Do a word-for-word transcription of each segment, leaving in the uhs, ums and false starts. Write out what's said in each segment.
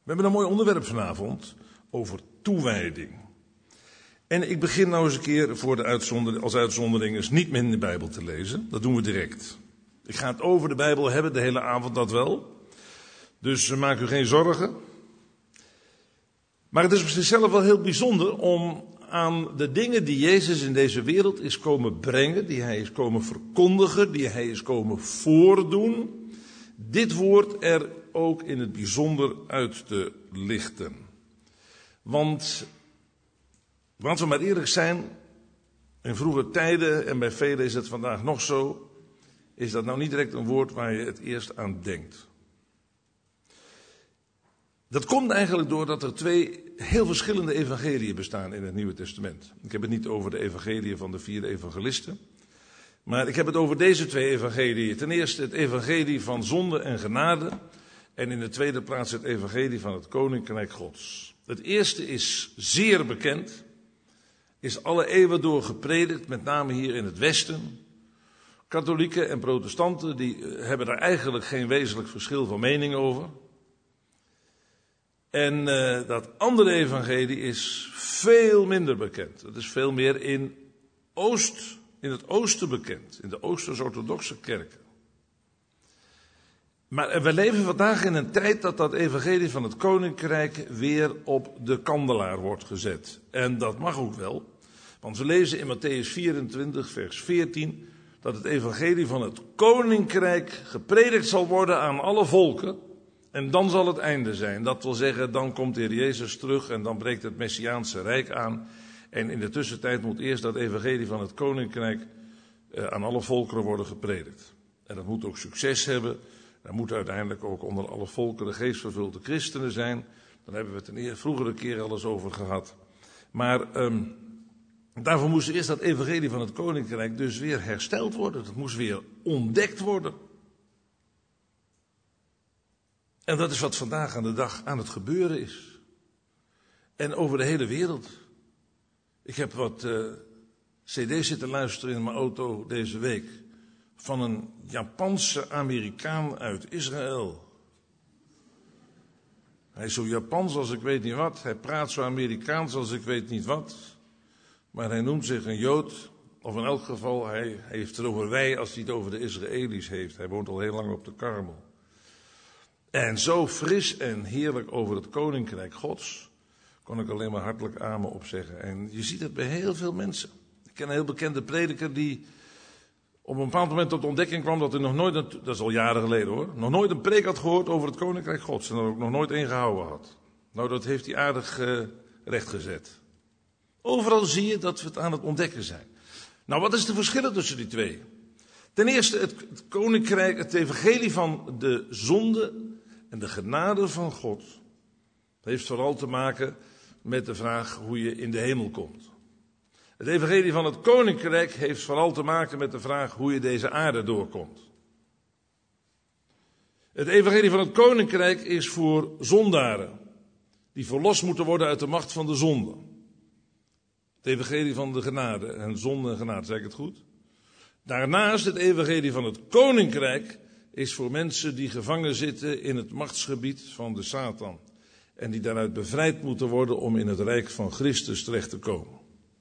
hebben een mooi onderwerp vanavond over toewijding. En ik begin nou eens een keer voor de uitzonder, als uitzondering eens niet meer in de Bijbel te lezen. Dat doen we direct. Ik ga het over de Bijbel hebben, de hele avond dat wel. Dus maak u geen zorgen. Maar het is op zichzelf wel heel bijzonder om aan de dingen die Jezus in deze wereld is komen brengen, die hij is komen verkondigen, die hij is komen voordoen, dit woord er ook in het bijzonder uit te lichten. Want, laten we maar eerlijk zijn, in vroege tijden, en bij velen is het vandaag nog zo, is dat nou niet direct een woord waar je het eerst aan denkt. Dat komt eigenlijk doordat er twee heel verschillende evangeliën bestaan in het Nieuwe Testament. Ik heb het niet over de evangeliën van de vier evangelisten, maar ik heb het over deze twee evangeliën. Ten eerste het evangelie van zonde en genade en in de tweede plaats het evangelie van het Koninkrijk Gods. Het eerste is zeer bekend, is alle eeuwen door gepredikt, met name hier in het Westen. Katholieken en protestanten die hebben daar eigenlijk geen wezenlijk verschil van mening over. En uh, dat andere evangelie is veel minder bekend. Het is veel meer in, Oost, in het oosten bekend, in de Oosters-orthodoxe kerken. Maar we leven vandaag in een tijd dat dat evangelie van het Koninkrijk weer op de kandelaar wordt gezet. En dat mag ook wel, want we lezen in Matthäus vierentwintig vers veertien dat het evangelie van het Koninkrijk gepredikt zal worden aan alle volken. En dan zal het einde zijn. Dat wil zeggen, dan komt de Heer Jezus terug en dan breekt het Messiaanse Rijk aan. En in de tussentijd moet eerst dat evangelie van het Koninkrijk eh, aan alle volkeren worden gepredikt. En dat moet ook succes hebben. Er moeten uiteindelijk ook onder alle volkeren geestvervulde christenen zijn. Daar hebben we het een vroegere keer al eens over gehad. Maar um, daarvoor moest eerst dat evangelie van het Koninkrijk dus weer hersteld worden. Dat moest weer ontdekt worden. En dat is wat vandaag aan de dag aan het gebeuren is. En over de hele wereld. Ik heb wat uh, cd's zitten luisteren in mijn auto deze week. Van een Japanse Amerikaan uit Israël. Hij is zo Japans als ik weet niet wat. Hij praat zo Amerikaans als ik weet niet wat. Maar hij noemt zich een Jood. Of in elk geval, hij heeft het over wij als hij het over de Israëli's heeft. Hij woont al heel lang op de Karmel. En zo fris en heerlijk over het Koninkrijk Gods, kon ik alleen maar hartelijk amen op zeggen. En je ziet het bij heel veel mensen. Ik ken een heel bekende prediker die op een bepaald moment tot de ontdekking kwam dat hij nog nooit, een, dat is al jaren geleden hoor, nog nooit een preek had gehoord over het Koninkrijk Gods. En er ook nog nooit één gehouden had. Nou, dat heeft hij aardig uh, rechtgezet. Overal zie je dat we het aan het ontdekken zijn. Nou, wat is de verschil tussen die twee? Ten eerste, het, het Koninkrijk, het evangelie van de zonde en de genade van God heeft vooral te maken met de vraag hoe je in de hemel komt. Het evangelie van het Koninkrijk heeft vooral te maken met de vraag hoe je deze aarde doorkomt. Het evangelie van het Koninkrijk is voor zondaren die verlost moeten worden uit de macht van de zonde. Het evangelie van de genade en zonde en genade, zeg ik het goed? Daarnaast het evangelie van het Koninkrijk is voor mensen die gevangen zitten in het machtsgebied van de Satan. En die daaruit bevrijd moeten worden om in het rijk van Christus terecht te komen.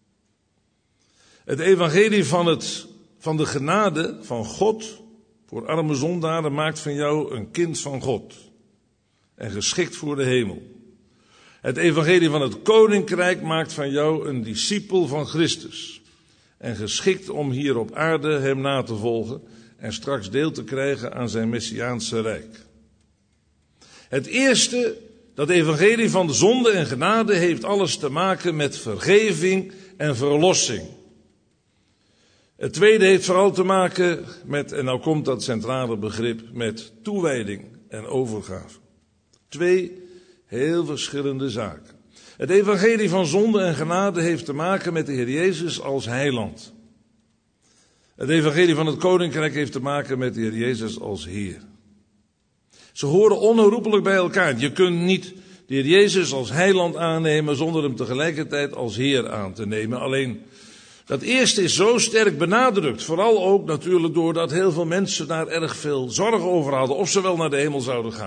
Het evangelie van, het, van de genade van God voor arme zondaren maakt van jou een kind van God. En geschikt voor de hemel. Het evangelie van het Koninkrijk maakt van jou een discipel van Christus. En geschikt om hier op aarde hem na te volgen en straks deel te krijgen aan zijn Messiaanse Rijk. Het eerste, dat evangelie van de zonde en genade, heeft alles te maken met vergeving en verlossing. Het tweede heeft vooral te maken met, en nou komt dat centrale begrip, met toewijding en overgave. Twee heel verschillende zaken. Het evangelie van zonde en genade heeft te maken met de Heer Jezus als heiland. Het evangelie van het Koninkrijk heeft te maken met de Heer Jezus als Heer. Ze horen onherroepelijk bij elkaar. Je kunt niet de Heer Jezus als heiland aannemen zonder hem tegelijkertijd als Heer aan te nemen. Alleen dat eerste is zo sterk benadrukt. Vooral ook natuurlijk doordat heel veel mensen daar erg veel zorgen over hadden of ze wel naar de hemel zouden gaan.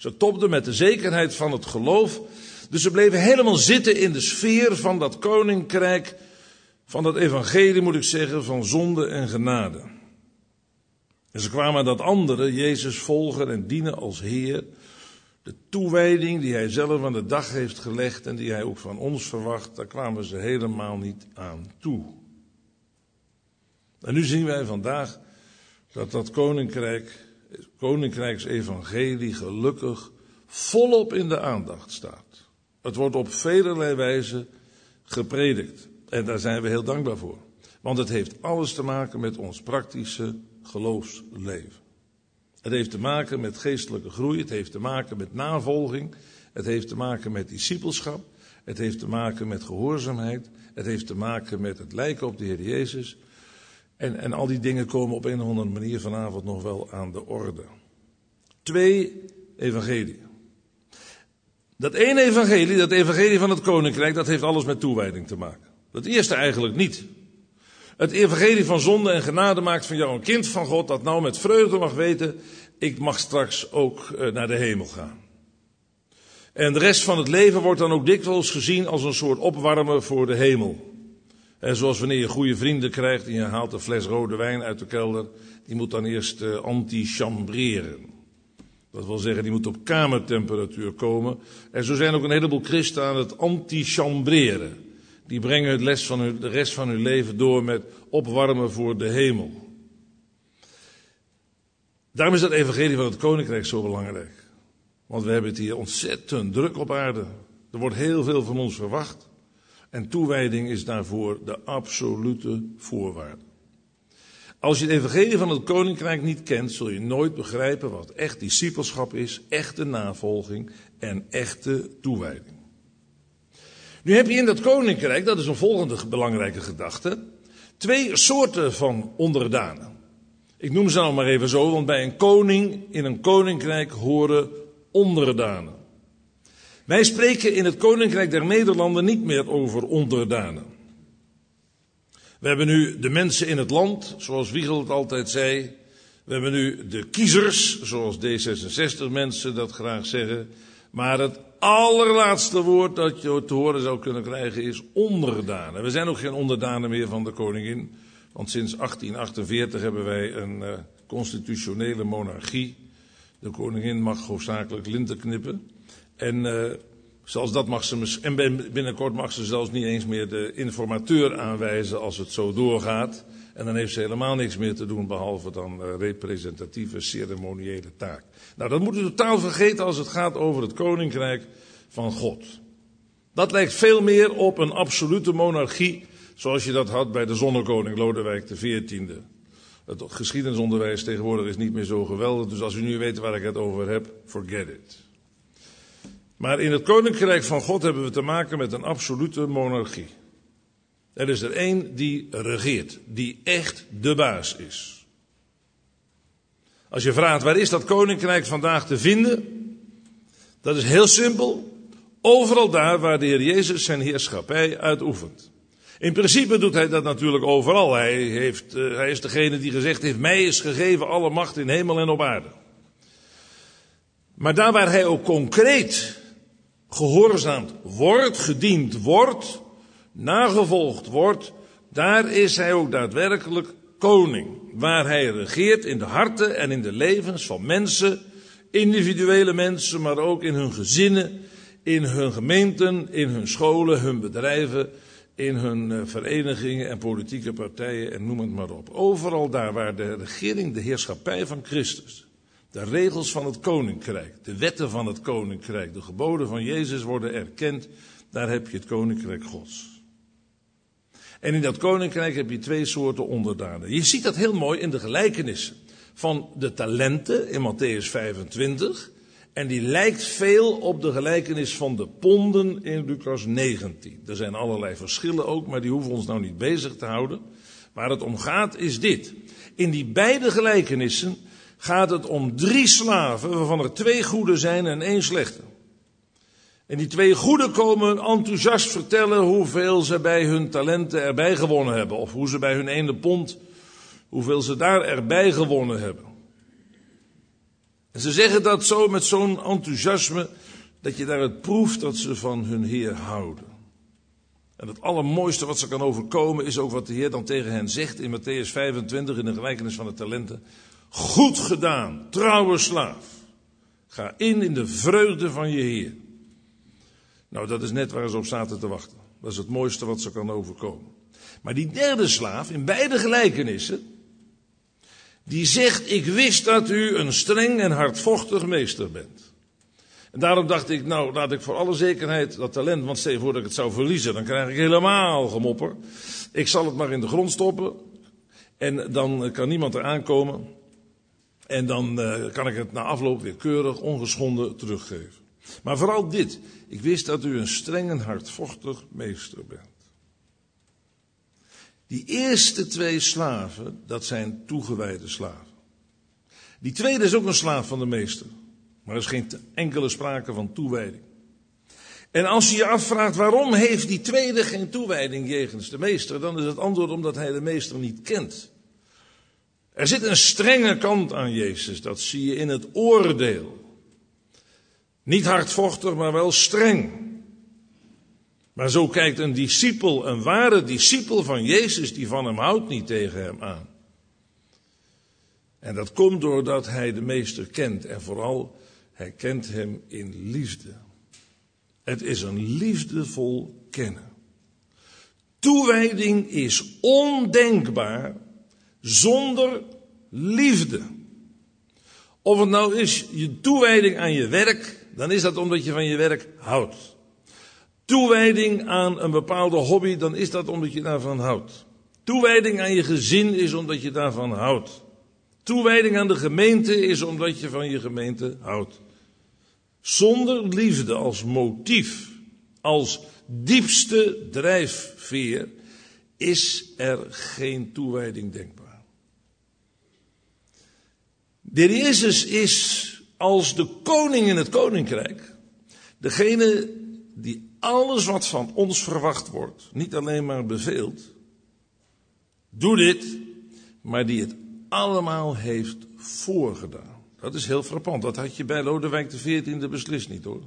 Ze topten met de zekerheid van het geloof. Dus ze bleven helemaal zitten in de sfeer van dat koninkrijk, van dat evangelie moet ik zeggen, van zonde en genade. En ze kwamen dat andere, Jezus volgen en dienen als Heer. De toewijding die hij zelf aan de dag heeft gelegd en die hij ook van ons verwacht, daar kwamen ze helemaal niet aan toe. En nu zien wij vandaag dat dat koninkrijk, koninkrijksevangelie gelukkig volop in de aandacht staat. Het wordt op velerlei wijze gepredikt. En daar zijn we heel dankbaar voor. Want het heeft alles te maken met ons praktische geloofsleven. Het heeft te maken met geestelijke groei. Het heeft te maken met navolging. Het heeft te maken met discipelschap. Het heeft te maken met gehoorzaamheid. Het heeft te maken met het lijken op de Heer Jezus. En, en al die dingen komen op een of andere manier vanavond nog wel aan de orde. Twee evangelieën. Dat ene evangelie, dat evangelie van het koninkrijk, dat heeft alles met toewijding te maken. Dat eerste eigenlijk niet. Het evangelie van zonde en genade maakt van jou een kind van God, dat nou met vreugde mag weten, ik mag straks ook naar de hemel gaan. En de rest van het leven wordt dan ook dikwijls gezien als een soort opwarmen voor de hemel. En zoals wanneer je goede vrienden krijgt en je haalt een fles rode wijn uit de kelder, die moet dan eerst uh, antichambreren. Dat wil zeggen, die moet op kamertemperatuur komen. En zo zijn ook een heleboel christenen aan het antichambreren. Die brengen het les van hun, de rest van hun leven door met opwarmen voor de hemel. Daarom is dat evangelie van het koninkrijk zo belangrijk. Want we hebben het hier ontzettend druk op aarde. Er wordt heel veel van ons verwacht. En toewijding is daarvoor de absolute voorwaarde. Als je het evangelie van het koninkrijk niet kent, zul je nooit begrijpen wat echt discipelschap is, echte navolging en echte toewijding. Nu heb je in dat koninkrijk, dat is een volgende belangrijke gedachte, twee soorten van onderdanen. Ik noem ze nou maar even zo, want bij een koning in een koninkrijk horen onderdanen. Wij spreken in het koninkrijk der Nederlanden niet meer over onderdanen. We hebben nu de mensen in het land, zoals Wiegel het altijd zei. We hebben nu de kiezers, zoals D zesenzestig mensen dat graag zeggen. Maar het allerlaatste woord dat je te horen zou kunnen krijgen is onderdanen. We zijn ook geen onderdanen meer van de koningin. Want sinds achttien achtenveertig hebben wij een uh, constitutionele monarchie. De koningin mag hoofdzakelijk linten knippen. En uh, zelfs dat mag ze, en binnenkort mag ze zelfs niet eens meer de informateur aanwijzen als het zo doorgaat. En dan heeft ze helemaal niks meer te doen behalve dan uh, representatieve ceremoniële taak. Nou, dat moet u totaal vergeten als het gaat over het koninkrijk van God. Dat lijkt veel meer op een absolute monarchie, zoals je dat had bij de zonnekoning Lodewijk de veertiende. Het geschiedenisonderwijs tegenwoordig is niet meer zo geweldig, dus als u nu weet waar ik het over heb, forget it. Maar in het koninkrijk van God hebben we te maken met een absolute monarchie. Er is er één die regeert, die echt de baas is. Als je vraagt waar is dat koninkrijk vandaag te vinden, dat is heel simpel. Overal daar waar de Heer Jezus zijn heerschappij uitoefent. In principe doet hij dat natuurlijk overal. Hij, heeft, uh, hij is degene die gezegd heeft, mij is gegeven alle macht in hemel en op aarde. Maar daar waar hij ook concreet gehoorzaamd wordt, gediend wordt, nagevolgd wordt, daar is hij ook daadwerkelijk koning. Waar hij regeert in de harten en in de levens van mensen, individuele mensen, maar ook in hun gezinnen, in hun gemeenten, in hun scholen, hun bedrijven, in hun verenigingen en politieke partijen en noem het maar op. Overal daar waar de regering, de heerschappij van Christus, de regels van het koninkrijk, de wetten van het koninkrijk, de geboden van Jezus worden erkend, daar heb je het koninkrijk Gods. En in dat koninkrijk heb je twee soorten onderdanen. Je ziet dat heel mooi in de gelijkenissen van de talenten in Mattheüs vijfentwintig. En die lijkt veel op de gelijkenis van de ponden in Lucas negentien. Er zijn allerlei verschillen ook, maar die hoeven ons nou niet bezig te houden. Waar het om gaat is dit. In die beide gelijkenissen gaat het om drie slaven, waarvan er twee goede zijn en één slechte. En die twee goeden komen enthousiast vertellen hoeveel ze bij hun talenten erbij gewonnen hebben. Of hoe ze bij hun ene pond, hoeveel ze daar erbij gewonnen hebben. En ze zeggen dat zo met zo'n enthousiasme, dat je daaruit proeft dat ze van hun Heer houden. En het allermooiste wat ze kan overkomen is ook wat de Heer dan tegen hen zegt in Mattheüs vijfentwintig in de gelijkenis van de talenten. Goed gedaan, trouwe slaaf. Ga in in de vreugde van je Heer. Nou, dat is net waar ze op zaten te wachten. Dat is het mooiste wat ze kan overkomen. Maar die derde slaaf, in beide gelijkenissen, die zegt, ik wist dat u een streng en hardvochtig meester bent. En daarom dacht ik, nou, laat ik voor alle zekerheid dat talent, want stel je voor dat ik het zou verliezen, dan krijg ik helemaal gemopper. Ik zal het maar in de grond stoppen en dan kan niemand er aankomen. En dan uh, kan ik het na afloop weer keurig, ongeschonden teruggeven. Maar vooral dit, ik wist dat u een streng en hardvochtig meester bent. Die eerste twee slaven, dat zijn toegewijde slaven. Die tweede is ook een slaaf van de meester. Maar er is geen enkele sprake van toewijding. En als je je afvraagt waarom heeft die tweede geen toewijding jegens de meester, dan is het antwoord omdat hij de meester niet kent. Er zit een strenge kant aan Jezus, dat zie je in het oordeel. Niet hardvochtig, maar wel streng. Maar zo kijkt een discipel, een ware discipel van Jezus die van hem houdt, niet tegen hem aan. En dat komt doordat hij de meester kent en vooral hij kent hem in liefde. Het is een liefdevol kennen. Toewijding is ondenkbaar zonder liefde. Of het nou is je toewijding aan je werk, dan is dat omdat je van je werk houdt. Toewijding aan een bepaalde hobby, dan is dat omdat je daarvan houdt. Toewijding aan je gezin is omdat je daarvan houdt. Toewijding aan de gemeente is omdat je van je gemeente houdt. Zonder liefde als motief, als diepste drijfveer, is er geen toewijding denkbaar. De Heer Jezus is als de koning in het koninkrijk, degene die alles wat van ons verwacht wordt, niet alleen maar beveelt, doe dit, maar die het allemaal heeft voorgedaan. Dat is heel frappant. Dat had je bij Lodewijk de veertiende beslist niet, hoor.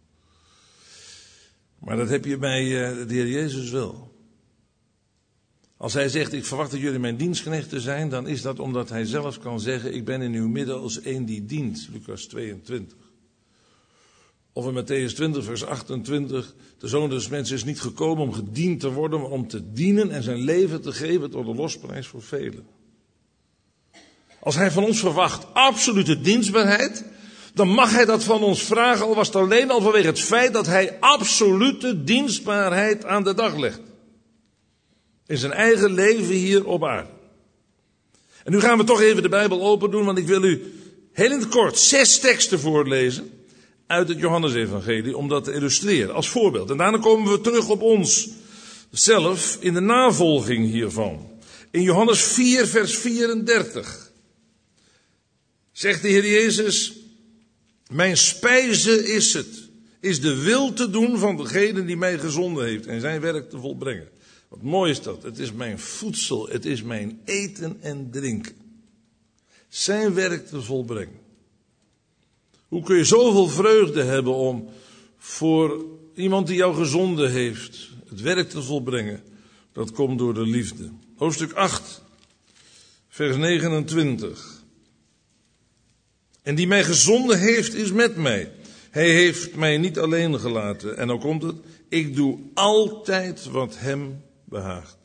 Maar dat heb je bij uh, de Heer Jezus wel. Als hij zegt, ik verwacht dat jullie mijn dienstknechten zijn, dan is dat omdat hij zelf kan zeggen, ik ben in uw midden als een die dient. Lucas tweeëntwintig. Of in Mattheüs twintig vers achtentwintig, de Zoon des Mensen is niet gekomen om gediend te worden, maar om te dienen en zijn leven te geven tot de losprijs voor velen. Als hij van ons verwacht absolute dienstbaarheid, dan mag hij dat van ons vragen, al was het alleen al vanwege het feit dat hij absolute dienstbaarheid aan de dag legt. In zijn eigen leven hier op aarde. En nu gaan we toch even de Bijbel open doen, want ik wil u heel in het kort zes teksten voorlezen uit het Johannesevangelie, om dat te illustreren, als voorbeeld. En daarna komen we terug op ons zelf in de navolging hiervan. In Johannes vier vers vierendertig zegt de Heer Jezus, mijn spijze is het, is de wil te doen van degene die mij gezonden heeft en zijn werk te volbrengen. Wat mooi is dat, het is mijn voedsel, het is mijn eten en drinken. Zijn werk te volbrengen. Hoe kun je zoveel vreugde hebben om voor iemand die jou gezonden heeft het werk te volbrengen? Dat komt door de liefde. Hoofdstuk acht, vers negenentwintig. En die mij gezonden heeft is met mij. Hij heeft mij niet alleen gelaten. En dan komt het, ik doe altijd wat hem behaagt.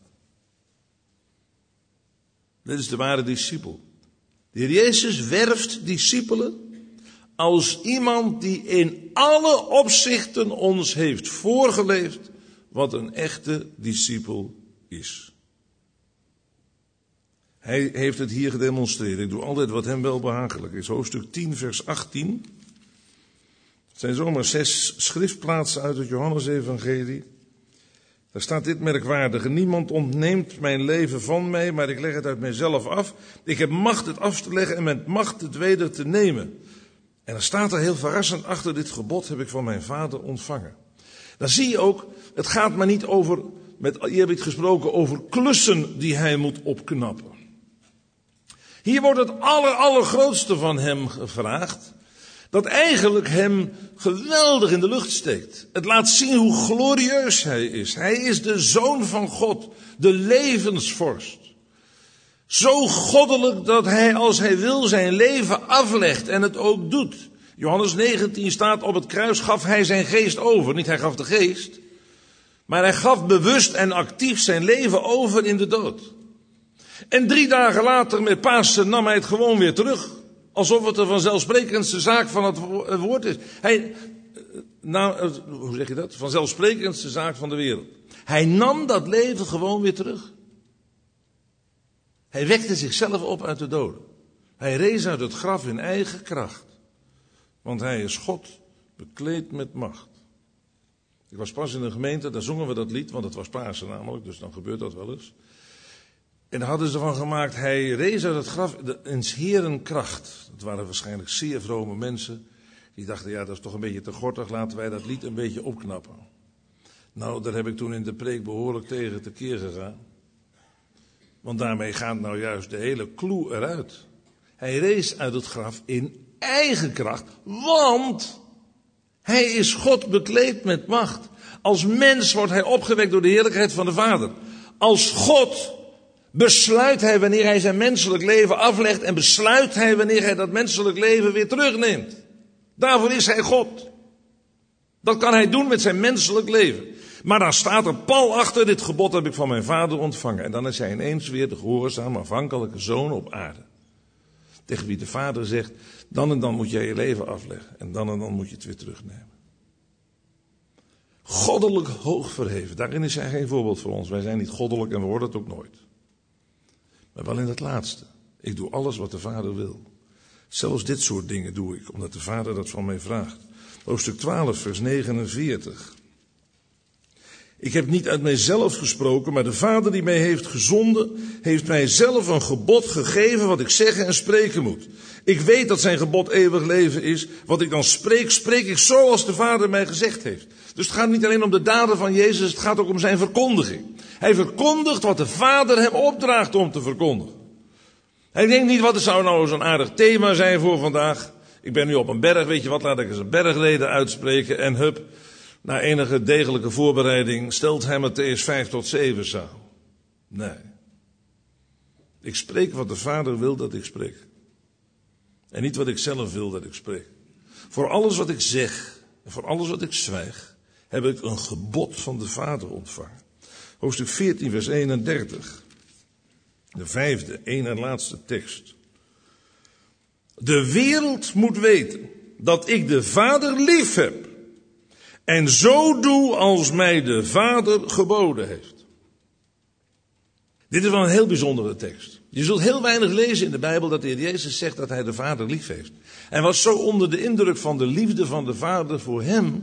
Dit is de ware discipel. De Heer Jezus werft discipelen als iemand die in alle opzichten ons heeft voorgeleefd wat een echte discipel is. Hij heeft het hier gedemonstreerd. Ik doe altijd wat hem wel behagelijk is. Hoofdstuk tien vers achttien. Het zijn zomaar zes schriftplaatsen uit het Johannesevangelie. Daar staat dit merkwaardige. Niemand ontneemt mijn leven van mij, maar ik leg het uit mijzelf af. Ik heb macht het af te leggen en met macht het weder te nemen. En dan staat er heel verrassend achter, dit gebod heb ik van mijn vader ontvangen. Dan zie je ook, het gaat maar niet over, met eerbied gesproken, over klussen die hij moet opknappen. Hier wordt het aller, allergrootste van hem gevraagd, dat eigenlijk hem geweldig in de lucht steekt. Het laat zien hoe glorieus hij is. Hij is de Zoon van God, de levensvorst. Zo goddelijk dat hij, als hij wil, zijn leven aflegt en het ook doet. Johannes negentien staat, op het kruis gaf hij zijn geest over. Niet hij gaf de geest, maar hij gaf bewust en actief zijn leven over in de dood. En drie dagen later met Pasen nam hij het gewoon weer terug. Alsof het de vanzelfsprekendste zaak van het woord is. Hij, nou, hoe zeg je dat? Vanzelfsprekendste zaak van de wereld. Hij nam dat leven gewoon weer terug. Hij wekte zichzelf op uit de doden. Hij rees uit het graf in eigen kracht. Want hij is God, bekleed met macht. Ik was pas in een gemeente, daar zongen we dat lied, want het was Pasen namelijk, dus dan gebeurt dat wel eens. En daar hadden ze van gemaakt, hij rees uit het graf in 's Heeren kracht. Dat waren waarschijnlijk zeer vrome mensen. Die dachten, ja, dat is toch een beetje te gortig, laten wij dat lied een beetje opknappen. Nou, daar heb ik toen in de preek behoorlijk tegen tekeer gegaan. Want daarmee gaat nou juist de hele clue eruit. Hij rees uit het graf in eigen kracht, want hij is God bekleed met macht. Als mens wordt hij opgewekt door de heerlijkheid van de Vader. Als God besluit hij wanneer hij zijn menselijk leven aflegt en besluit hij wanneer hij dat menselijk leven weer terugneemt. Daarvoor is hij God. Dat kan hij doen met zijn menselijk leven. Maar dan staat er pal achter, dit gebod heb ik van mijn Vader ontvangen. En dan is hij ineens weer de gehoorzame afhankelijke zoon op aarde. Tegen wie de Vader zegt, dan en dan moet jij je leven afleggen. En dan en dan moet je het weer terugnemen. Goddelijk hoog verheven. Daarin is hij geen voorbeeld voor ons. Wij zijn niet goddelijk en we worden het ook nooit. Maar wel in het laatste. Ik doe alles wat de Vader wil. Zelfs dit soort dingen doe ik, omdat de Vader dat van mij vraagt. Hoofdstuk twaalf, vers negenenveertig. Ik heb niet uit mijzelf gesproken, maar de Vader die mij heeft gezonden, heeft mij zelf een gebod gegeven wat ik zeggen en spreken moet. Ik weet dat zijn gebod eeuwig leven is. Wat ik dan spreek, spreek ik zoals de Vader mij gezegd heeft. Dus het gaat niet alleen om de daden van Jezus, het gaat ook om zijn verkondiging. Hij verkondigt wat de Vader hem opdraagt om te verkondigen. Hij denkt niet, wat zou nou zo'n aardig thema zijn voor vandaag. Ik ben nu op een berg, weet je wat, laat ik eens een bergreden uitspreken en hup. Na enige degelijke voorbereiding stelt hij Mattheüs vijf tot zeven samen. Nee. Ik spreek wat de Vader wil dat ik spreek. En niet wat ik zelf wil dat ik spreek. Voor alles wat ik zeg en voor alles wat ik zwijg, heb ik een gebod van de Vader ontvangen. Hoofdstuk veertien, vers eenendertig. De vijfde, één en laatste tekst. De wereld moet weten dat ik de Vader lief heb. En zo doe als mij de Vader geboden heeft. Dit is wel een heel bijzondere tekst. Je zult heel weinig lezen in de Bijbel dat de Heer Jezus zegt dat hij de Vader lief heeft. Hij was zo onder de indruk van de liefde van de Vader voor hem.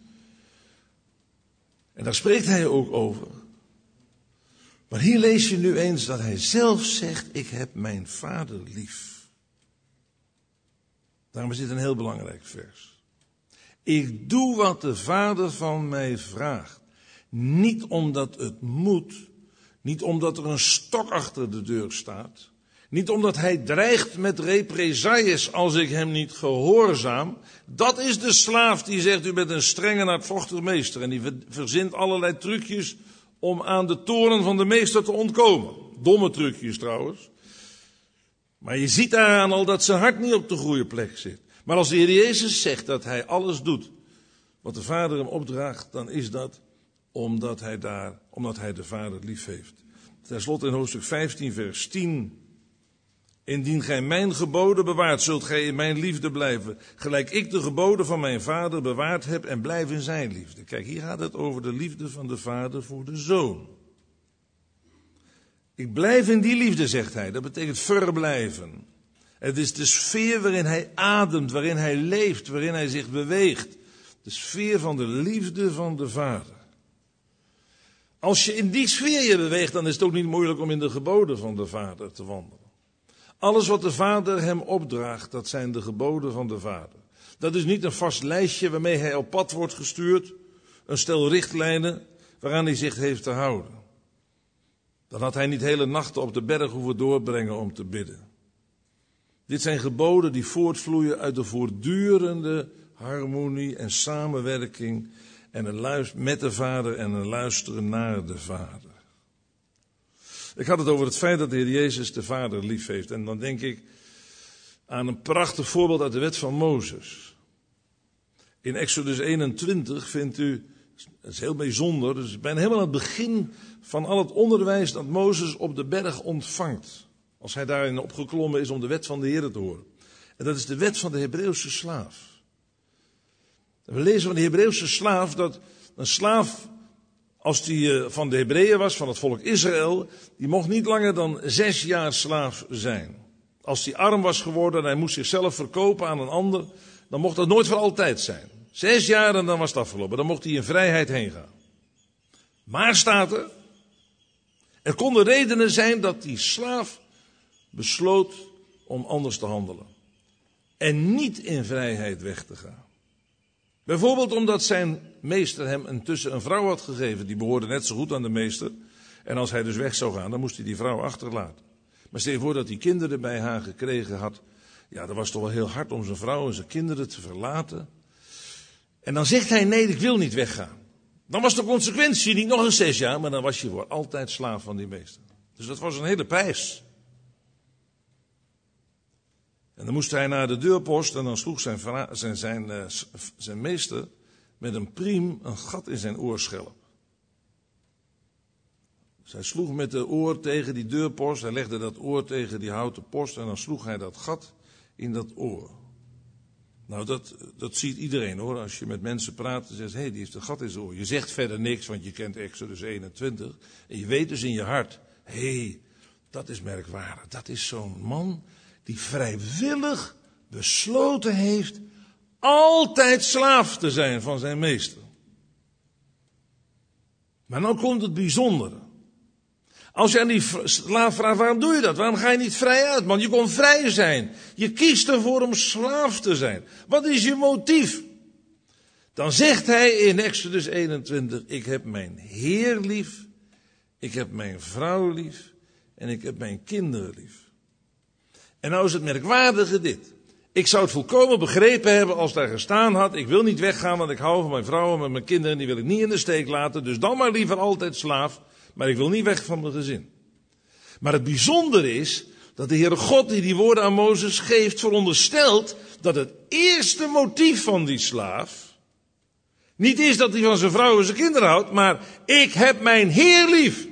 En daar spreekt hij ook over. Maar hier lees je nu eens dat hij zelf zegt, ik heb mijn Vader lief. Daarom is dit een heel belangrijk vers. Ik doe wat de Vader van mij vraagt. Niet omdat het moet. Niet omdat er een stok achter de deur staat. Niet omdat hij dreigt met represailles als ik hem niet gehoorzaam. Dat is de slaaf die zegt, u bent een strenge en hardvochtige meester. En die verzint allerlei trucjes om aan de toorn van de meester te ontkomen. Domme trucjes trouwens. Maar je ziet daaraan al dat zijn hart niet op de goede plek zit. Maar als de Heer Jezus zegt dat hij alles doet wat de Vader hem opdraagt, dan is dat omdat hij, daar, omdat hij de Vader lief heeft. Ten slotte in hoofdstuk vijftien, vers tien. Indien gij mijn geboden bewaart, zult gij in mijn liefde blijven. Gelijk ik de geboden van mijn Vader bewaard heb en blijf in zijn liefde. Kijk, hier gaat het over de liefde van de Vader voor de Zoon. Ik blijf in die liefde, zegt hij. Dat betekent verblijven. Het is de sfeer waarin hij ademt, waarin hij leeft, waarin hij zich beweegt. De sfeer van de liefde van de Vader. Als je in die sfeer je beweegt, dan is het ook niet moeilijk om in de geboden van de Vader te wandelen. Alles wat de Vader hem opdraagt, dat zijn de geboden van de Vader. Dat is niet een vast lijstje waarmee hij op pad wordt gestuurd. Een stel richtlijnen waaraan hij zich heeft te houden. Dan had hij niet hele nachten op de berg hoeven doorbrengen om te bidden. Dit zijn geboden die voortvloeien uit de voortdurende harmonie en samenwerking en een luisteren met de Vader en een luisteren naar de Vader. Ik had het over het feit dat de Heer Jezus de Vader lief heeft. En dan denk ik aan een prachtig voorbeeld uit de wet van Mozes. In Exodus eenentwintig vindt u, dat is heel bijzonder, dus bijna helemaal aan het begin van al het onderwijs dat Mozes op de berg ontvangt. Als hij daarin opgeklommen is om de wet van de Heer te horen. En dat is de wet van de Hebreeuwse slaaf. En we lezen van de Hebreeuwse slaaf dat een slaaf, als die van de Hebreeën was, van het volk Israël, die mocht niet langer dan zes jaar slaaf zijn. Als die arm was geworden en hij moest zichzelf verkopen aan een ander, dan mocht dat nooit voor altijd zijn. Zes jaar en dan was het afgelopen. Dan mocht hij in vrijheid heen gaan. Maar staat er, er konden redenen zijn dat die slaaf besloot om anders te handelen. En niet in vrijheid weg te gaan. Bijvoorbeeld omdat zijn meester hem intussen een vrouw had gegeven. Die behoorde net zo goed aan de meester. En als hij dus weg zou gaan, dan moest hij die vrouw achterlaten. Maar stel je voor dat hij kinderen bij haar gekregen had. Ja, dat was toch wel heel hard om zijn vrouw en zijn kinderen te verlaten. En dan zegt hij, nee, ik wil niet weggaan. Dan was de consequentie niet nog eens zes jaar, maar dan was je voor altijd slaaf van die meester. Dus dat was een hele prijs. En dan moest hij naar de deurpost en dan sloeg zijn, zijn, zijn, uh, zijn meester met een priem een gat in zijn oorschelp. Dus hij sloeg met de oor tegen die deurpost, hij legde dat oor tegen die houten post en dan sloeg hij dat gat in dat oor. Nou, dat, dat ziet iedereen hoor. Als je met mensen praat en zegt, hé, hey, die heeft een gat in zijn oor. Je zegt verder niks, want je kent Exodus eenentwintig. En je weet dus in je hart, hé, hey, dat is merkwaardig. Dat is zo'n man die vrijwillig besloten heeft altijd slaaf te zijn van zijn meester. Maar nou komt het bijzondere. Als je aan die slaaf vraagt, waarom doe je dat? Waarom ga je niet vrij uit, man? Je kon vrij zijn. Je kiest ervoor om slaaf te zijn. Wat is je motief? Dan zegt hij in Exodus eenentwintig, ik heb mijn Heer lief, ik heb mijn vrouw lief en ik heb mijn kinderen lief. En nou is het merkwaardige dit. Ik zou het volkomen begrepen hebben als daar gestaan had, ik wil niet weggaan, want ik hou van mijn vrouw en mijn kinderen, die wil ik niet in de steek laten, dus dan maar liever altijd slaaf. Maar ik wil niet weg van mijn gezin. Maar het bijzondere is dat de Heere God die die woorden aan Mozes geeft veronderstelt dat het eerste motief van die slaaf niet is dat hij van zijn vrouw en zijn kinderen houdt, maar ik heb mijn Heer lief.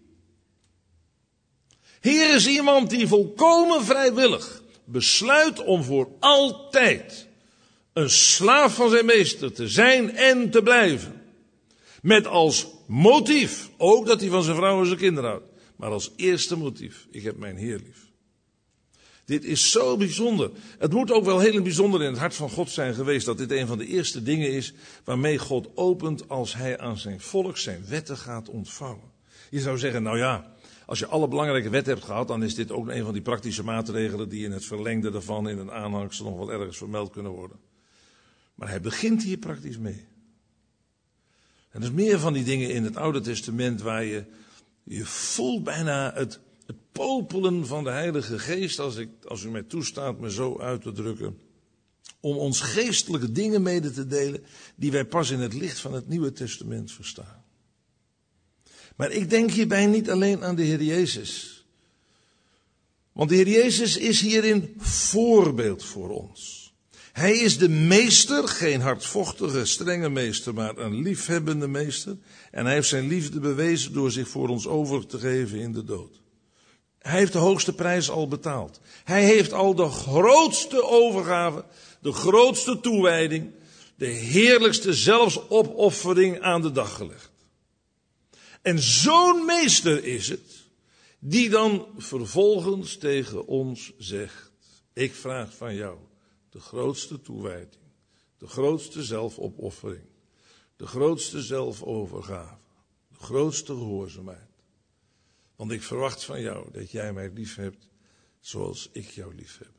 Heer is iemand die volkomen vrijwillig besluit om voor altijd een slaaf van zijn meester te zijn en te blijven. Met als motief ook dat hij van zijn vrouw en zijn kinderen houdt. Maar als eerste motief, ik heb mijn Heer lief. Dit is zo bijzonder. Het moet ook wel heel bijzonder in het hart van God zijn geweest dat dit een van de eerste dingen is waarmee God opent als hij aan zijn volk zijn wetten gaat ontvouwen. Je zou zeggen, nou ja, als je alle belangrijke wetten hebt gehad, dan is dit ook een van die praktische maatregelen die in het verlengde daarvan in een aanhangsel nog wel ergens vermeld kunnen worden. Maar hij begint hier praktisch mee. En er is meer van die dingen in het Oude Testament waar je, je voelt bijna het, het popelen van de Heilige Geest, als, ik, als u mij toestaat me zo uit te drukken, om ons geestelijke dingen mede te delen die wij pas in het licht van het Nieuwe Testament verstaan. Maar ik denk hierbij niet alleen aan de Heer Jezus. Want de Heer Jezus is hierin voorbeeld voor ons. Hij is de meester, geen hardvochtige, strenge meester, maar een liefhebbende meester. En hij heeft zijn liefde bewezen door zich voor ons over te geven in de dood. Hij heeft de hoogste prijs al betaald. Hij heeft al de grootste overgave, de grootste toewijding, de heerlijkste zelfsopoffering aan de dag gelegd. En zo'n meester is het, die dan vervolgens tegen ons zegt, ik vraag van jou de grootste toewijding, de grootste zelfopoffering, de grootste zelfovergave, de grootste gehoorzaamheid. Want ik verwacht van jou dat jij mij lief hebt zoals ik jou lief heb.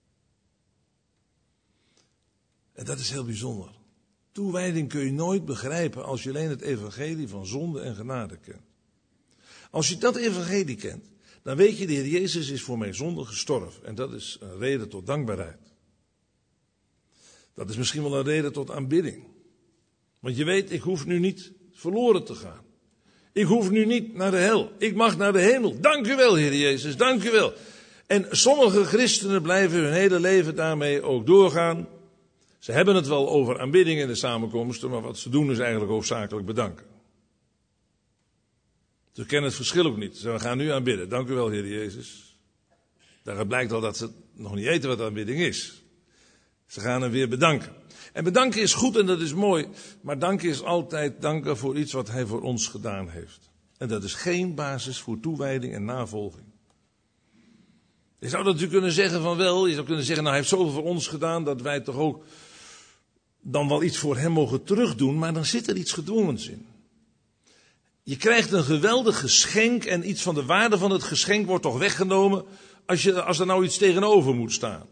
En dat is heel bijzonder. Toewijding kun je nooit begrijpen als je alleen het evangelie van zonde en genade kent. Als je dat evangelie kent, dan weet je, de Heer Jezus is voor mijn zonde gestorven. En dat is een reden tot dankbaarheid. Dat is misschien wel een reden tot aanbidding. Want je weet, ik hoef nu niet verloren te gaan. Ik hoef nu niet naar de hel. Ik mag naar de hemel. Dank u wel, Heer Jezus, dank u wel. En sommige christenen blijven hun hele leven daarmee ook doorgaan. Ze hebben het wel over aanbidding in de samenkomsten, maar wat ze doen is eigenlijk hoofdzakelijk bedanken. Ze kennen het verschil ook niet. Ze gaan nu aanbidden. Dank u wel, Heer Jezus. Daaruit blijkt al dat ze nog niet weten wat aanbidding is. Ze gaan hem weer bedanken. En bedanken is goed en dat is mooi. Maar danken is altijd danken voor iets wat hij voor ons gedaan heeft. En dat is geen basis voor toewijding en navolging. Je zou dat natuurlijk kunnen zeggen van wel. Je zou kunnen zeggen, nou hij heeft zoveel voor ons gedaan dat wij toch ook dan wel iets voor hem mogen terugdoen. Maar dan zit er iets gedwongens in. Je krijgt een geweldig geschenk en iets van de waarde van het geschenk wordt toch weggenomen als, je, als er nou iets tegenover moet staan.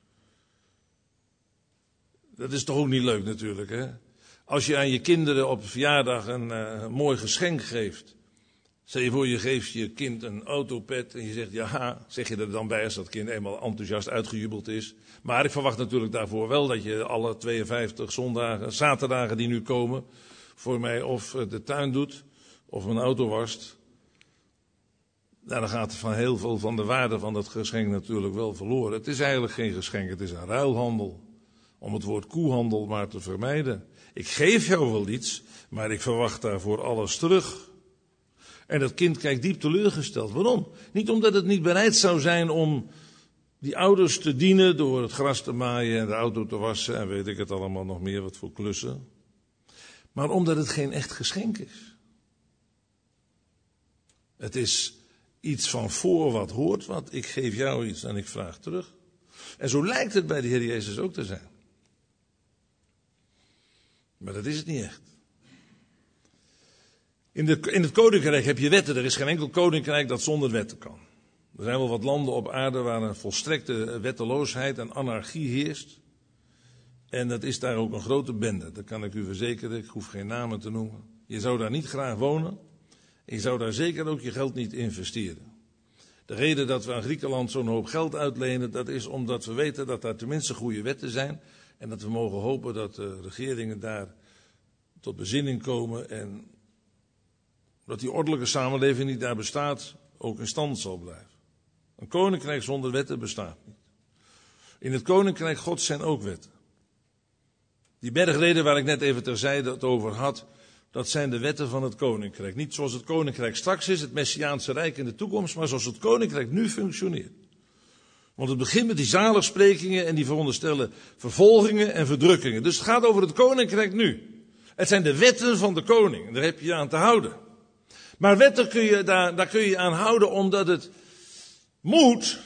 Dat is toch ook niet leuk natuurlijk, hè? Als je aan je kinderen op verjaardag een, uh, een mooi geschenk geeft. Stel je voor, je geeft je kind een autopad en je zegt ja, zeg je er dan bij als dat kind eenmaal enthousiast uitgejubeld is. Maar ik verwacht natuurlijk daarvoor wel dat je alle tweeënvijftig zondagen, zaterdagen die nu komen, voor mij of de tuin doet of een auto wast. Nou, dan gaat er van heel veel van de waarde van dat geschenk natuurlijk wel verloren. Het is eigenlijk geen geschenk, het is een ruilhandel. Om het woord koehandel maar te vermijden. Ik geef jou wel iets, maar ik verwacht daarvoor alles terug. En dat kind kijkt diep teleurgesteld. Waarom? Niet omdat het niet bereid zou zijn om die ouders te dienen door het gras te maaien en de auto te wassen en weet ik het allemaal nog meer, wat voor klussen. Maar omdat het geen echt geschenk is. Het is iets van voor wat hoort wat. Ik geef jou iets en ik vraag terug. En zo lijkt het bij de Heer Jezus ook te zijn. Maar dat is het niet echt. In, de, in het koninkrijk heb je wetten. Er is geen enkel koninkrijk dat zonder wetten kan. Er zijn wel wat landen op aarde waar een volstrekte wetteloosheid en anarchie heerst. En dat is daar ook een grote bende. Dat kan ik u verzekeren. Ik hoef geen namen te noemen. Je zou daar niet graag wonen. En je zou daar zeker ook je geld niet investeren. De reden dat we aan Griekenland zo'n hoop geld uitlenen, dat is omdat we weten dat daar tenminste goede wetten zijn. En dat we mogen hopen dat de regeringen daar tot bezinning komen. En dat die ordelijke samenleving die daar bestaat ook in stand zal blijven. Een koninkrijk zonder wetten bestaat niet. In het koninkrijk Gods zijn ook wetten. Die bergreden waar ik net even terzijde het over had, dat zijn de wetten van het koninkrijk. Niet zoals het koninkrijk straks is, het Messiaanse rijk in de toekomst, maar zoals het koninkrijk nu functioneert. Want het begint met die zaligsprekingen en die veronderstellen vervolgingen en verdrukkingen. Dus het gaat over het koninkrijk nu. Het zijn de wetten van de koning, daar heb je je aan te houden. Maar wetten kun je, daar, daar kun je aan houden omdat het moet.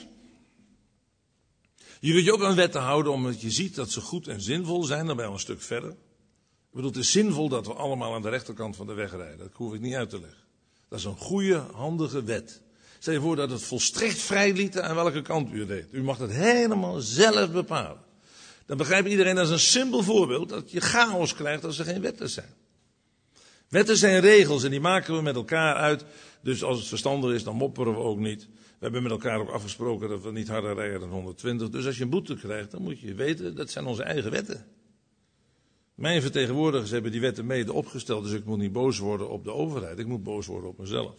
Je kunt je ook aan wetten houden omdat je ziet dat ze goed en zinvol zijn, dan ben je al een stuk verder. Ik bedoel, het is zinvol dat we allemaal aan de rechterkant van de weg rijden. Dat hoef ik niet uit te leggen. Dat is een goede, handige wet. Stel je voor dat het volstrekt vrij liet aan welke kant u reed. U mag het helemaal zelf bepalen. Dan begrijpt iedereen, dat is een simpel voorbeeld, dat je chaos krijgt als er geen wetten zijn. Wetten zijn regels en die maken we met elkaar uit. Dus als het verstandig is, dan mopperen we ook niet. We hebben met elkaar ook afgesproken dat we niet harder rijden dan honderdtwintig. Dus als je een boete krijgt, dan moet je weten, dat zijn onze eigen wetten. Mijn vertegenwoordigers hebben die wetten mede opgesteld, dus ik moet niet boos worden op de overheid. Ik moet boos worden op mezelf.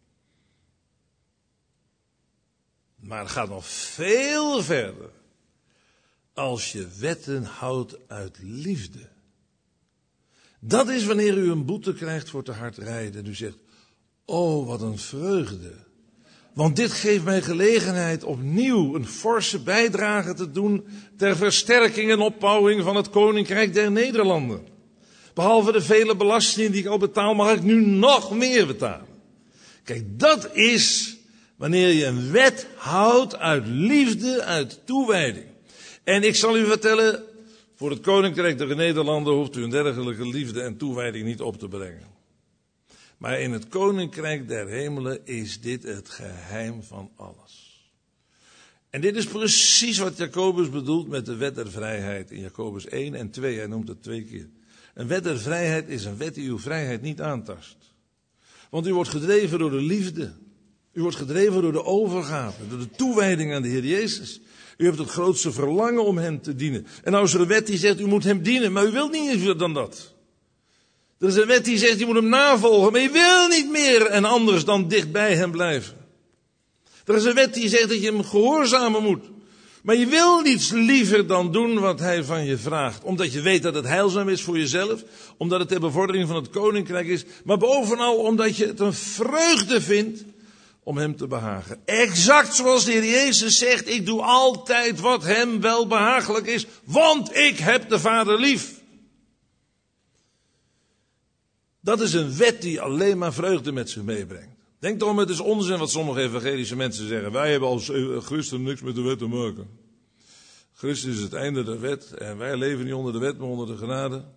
Maar het gaat nog veel verder. Als je wetten houdt uit liefde. Dat is wanneer u een boete krijgt voor te hard rijden. En u zegt, oh wat een vreugde. Want dit geeft mij gelegenheid opnieuw een forse bijdrage te doen ter versterking en opbouwing van het Koninkrijk der Nederlanden. Behalve de vele belastingen die ik al betaal, mag ik nu nog meer betalen. Kijk, dat is wanneer je een wet houdt uit liefde, uit toewijding. En ik zal u vertellen, voor het Koninkrijk der Nederlanden hoeft u een dergelijke liefde en toewijding niet op te brengen. Maar in het Koninkrijk der Hemelen is dit het geheim van alles. En dit is precies wat Jacobus bedoelt met de wet der vrijheid. In Jacobus één en twee, hij noemt het twee keer. Een wet der vrijheid is een wet die uw vrijheid niet aantast. Want u wordt gedreven door de liefde. U wordt gedreven door de overgave, door de toewijding aan de Heer Jezus. U hebt het grootste verlangen om hem te dienen. En nou is er een wet die zegt, u moet hem dienen, maar u wilt niet meer dan dat. Er is een wet die zegt, je moet hem navolgen, maar je wil niet meer en anders dan dicht bij hem blijven. Er is een wet die zegt dat je hem gehoorzamen moet. Maar je wil niets liever dan doen wat hij van je vraagt. Omdat je weet dat het heilzaam is voor jezelf. Omdat het ter bevordering van het koninkrijk is. Maar bovenal omdat je het een vreugde vindt om hem te behagen. Exact zoals de Heer Jezus zegt, ik doe altijd wat hem wel behagelijk is. Want ik heb de Vader lief. Dat is een wet die alleen maar vreugde met zich meebrengt. Denk erom, het is onzin wat sommige evangelische mensen zeggen. Wij hebben als christen niks met de wet te maken. Christus is het einde der wet en wij leven niet onder de wet, maar onder de genade.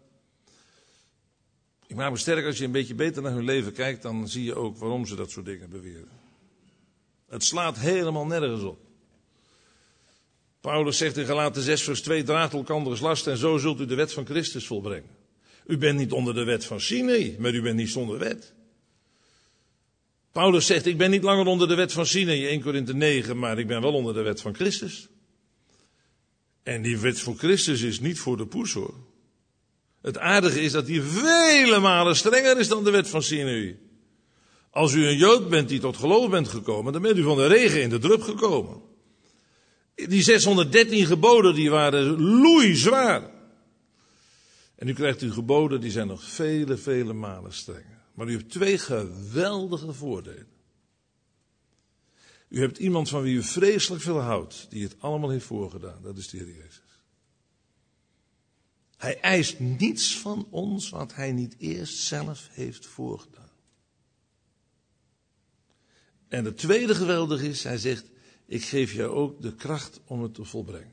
Ik maak me sterk, als je een beetje beter naar hun leven kijkt, dan zie je ook waarom ze dat soort dingen beweren. Het slaat helemaal nergens op. Paulus zegt in Galaten zes vers twee, draagt elkanders last en zo zult u de wet van Christus volbrengen. U bent niet onder de wet van Sinai, maar u bent niet zonder wet. Paulus zegt, ik ben niet langer onder de wet van Sinai, eerste Korinthe negen, maar ik ben wel onder de wet van Christus. En die wet van Christus is niet voor de poes, hoor. Het aardige is dat die vele malen strenger is dan de wet van Sinai. Als u een Jood bent die tot geloof bent gekomen, dan bent u van de regen in de drup gekomen. Die zeshonderddertien geboden, die waren loeizwaar. En nu krijgt u geboden, die zijn nog vele, vele malen strenger. Maar u hebt twee geweldige voordelen. U hebt iemand van wie u vreselijk veel houdt, die het allemaal heeft voorgedaan. Dat is de Heer Jezus. Hij eist niets van ons wat hij niet eerst zelf heeft voorgedaan. En het tweede geweldig is, hij zegt, ik geef jou ook de kracht om het te volbrengen.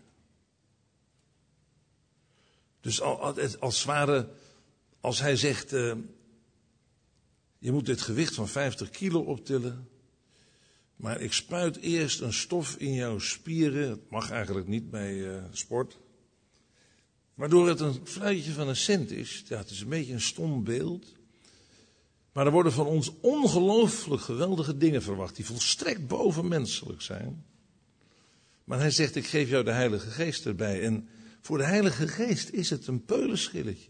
Dus als het ware, als hij zegt, uh, je moet dit gewicht van vijftig kilo optillen, maar ik spuit eerst een stof in jouw spieren, het mag eigenlijk niet bij uh, sport, waardoor het een fluitje van een cent is. Ja, het is een beetje een stom beeld, maar er worden van ons ongelooflijk geweldige dingen verwacht, die volstrekt bovenmenselijk zijn. Maar hij zegt, ik geef jou de Heilige Geest erbij. En voor de Heilige Geest is het een peulenschilletje.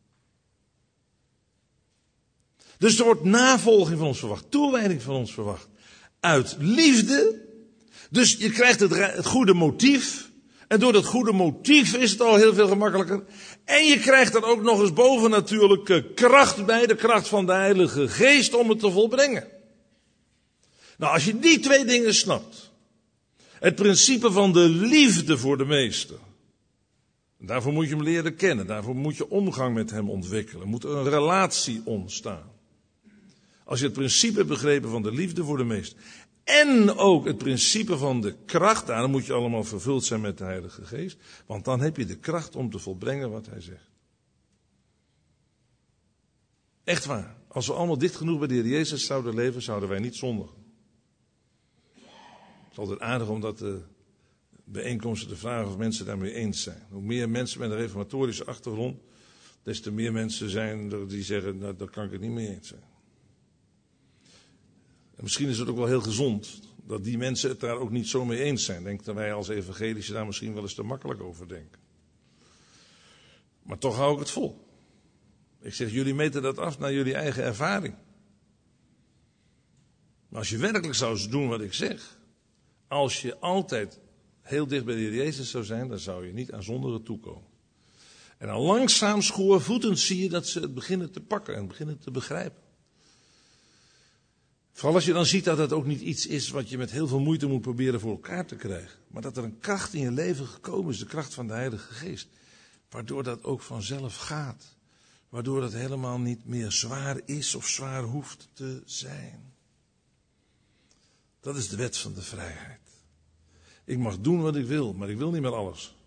Dus er wordt navolging van ons verwacht, toewijding van ons verwacht. Uit liefde. Dus je krijgt het, het goede motief. En door dat goede motief is het al heel veel gemakkelijker. En je krijgt er ook nog eens bovennatuurlijke kracht bij, de kracht van de Heilige Geest om het te volbrengen. Nou, als je die twee dingen snapt. Het principe van de liefde voor de meester. Daarvoor moet je hem leren kennen. Daarvoor moet je omgang met hem ontwikkelen. Er moet een relatie ontstaan. Als je het principe hebt begrepen van de liefde voor de meester. En ook het principe van de kracht. Dan moet je allemaal vervuld zijn met de Heilige Geest. Want dan heb je de kracht om te volbrengen wat hij zegt. Echt waar. Als we allemaal dicht genoeg bij de Heer Jezus zouden leven, zouden wij niet zondigen. Het is altijd aardig om dat de bijeenkomsten te vragen of mensen daarmee eens zijn. Hoe meer mensen met een reformatorische achtergrond, des te meer mensen zijn die zeggen, nou, daar kan ik het niet mee eens zijn. En misschien is het ook wel heel gezond dat die mensen het daar ook niet zo mee eens zijn. Ik denk dat wij als evangelische daar misschien wel eens te makkelijk over denken. Maar toch hou ik het vol. Ik zeg, jullie meten dat af naar jullie eigen ervaring. Maar als je werkelijk zou doen wat ik zeg, als je altijd heel dicht bij de Heer Jezus zou zijn, dan zou je niet aan zondigen toekomen. En dan langzaam schoorvoetend zie je dat ze het beginnen te pakken en beginnen te begrijpen. Vooral als je dan ziet dat het ook niet iets is wat je met heel veel moeite moet proberen voor elkaar te krijgen. Maar dat er een kracht in je leven gekomen is, de kracht van de Heilige Geest. Waardoor dat ook vanzelf gaat. Waardoor het helemaal niet meer zwaar is of zwaar hoeft te zijn. Dat is de wet van de vrijheid. Ik mag doen wat ik wil, maar ik wil niet meer alles.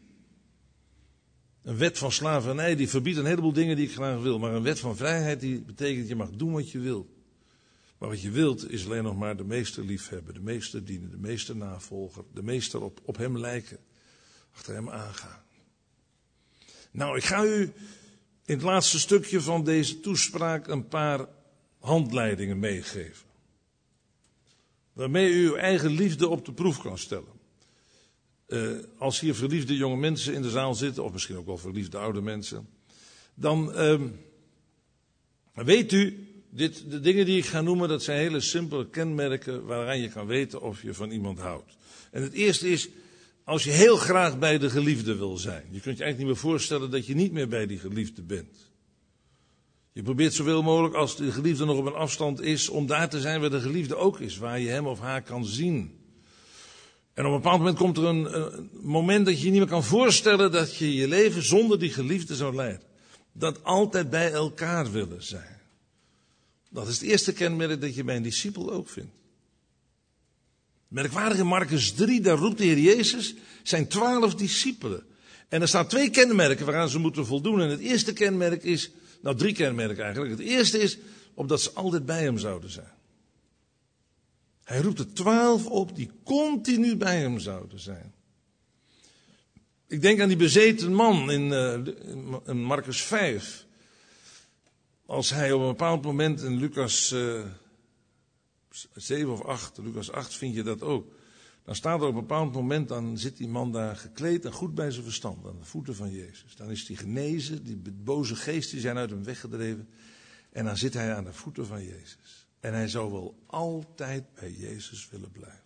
Een wet van slavernij die verbiedt een heleboel dingen die ik graag wil. Maar een wet van vrijheid die betekent je mag doen wat je wil. Maar wat je wilt is alleen nog maar de meester liefhebben, de meester dienen, de meester navolgen, de meester op, op hem lijken, achter hem aangaan. Nou, ik ga u in het laatste stukje van deze toespraak een paar handleidingen meegeven. Waarmee u uw eigen liefde op de proef kan stellen. Uh, als hier verliefde jonge mensen in de zaal zitten, of misschien ook wel verliefde oude mensen, dan uh, weet u, dit, de dingen die ik ga noemen, dat zijn hele simpele kenmerken waaraan je kan weten of je van iemand houdt. En het eerste is, als je heel graag bij de geliefde wil zijn. Je kunt je eigenlijk niet meer voorstellen dat je niet meer bij die geliefde bent. Je probeert zoveel mogelijk, als de geliefde nog op een afstand is, om daar te zijn waar de geliefde ook is. Waar je hem of haar kan zien. En op een bepaald moment komt er een, een moment dat je je niet meer kan voorstellen dat je je leven zonder die geliefde zou leiden. Dat altijd bij elkaar willen zijn. Dat is het eerste kenmerk dat je bij een discipel ook vindt. Merkwaardig in Marcus drie, daar roept de Heer Jezus zijn twaalf discipelen. En er staan twee kenmerken waaraan ze moeten voldoen. En het eerste kenmerk is, nou drie kenmerken eigenlijk. Het eerste is, opdat ze altijd bij hem zouden zijn. Hij roept er twaalf op die continu bij hem zouden zijn. Ik denk aan die bezeten man in, uh, in Marcus vijf. Als hij op een bepaald moment in Lucas uh, zeven of acht, Lucas acht vind je dat ook. Dan staat er op een bepaald moment, dan zit die man daar gekleed en goed bij zijn verstand. Aan de voeten van Jezus. Dan is hij genezen, die boze geesten zijn uit hem weggedreven. En dan zit hij aan de voeten van Jezus. En hij zou wel altijd bij Jezus willen blijven.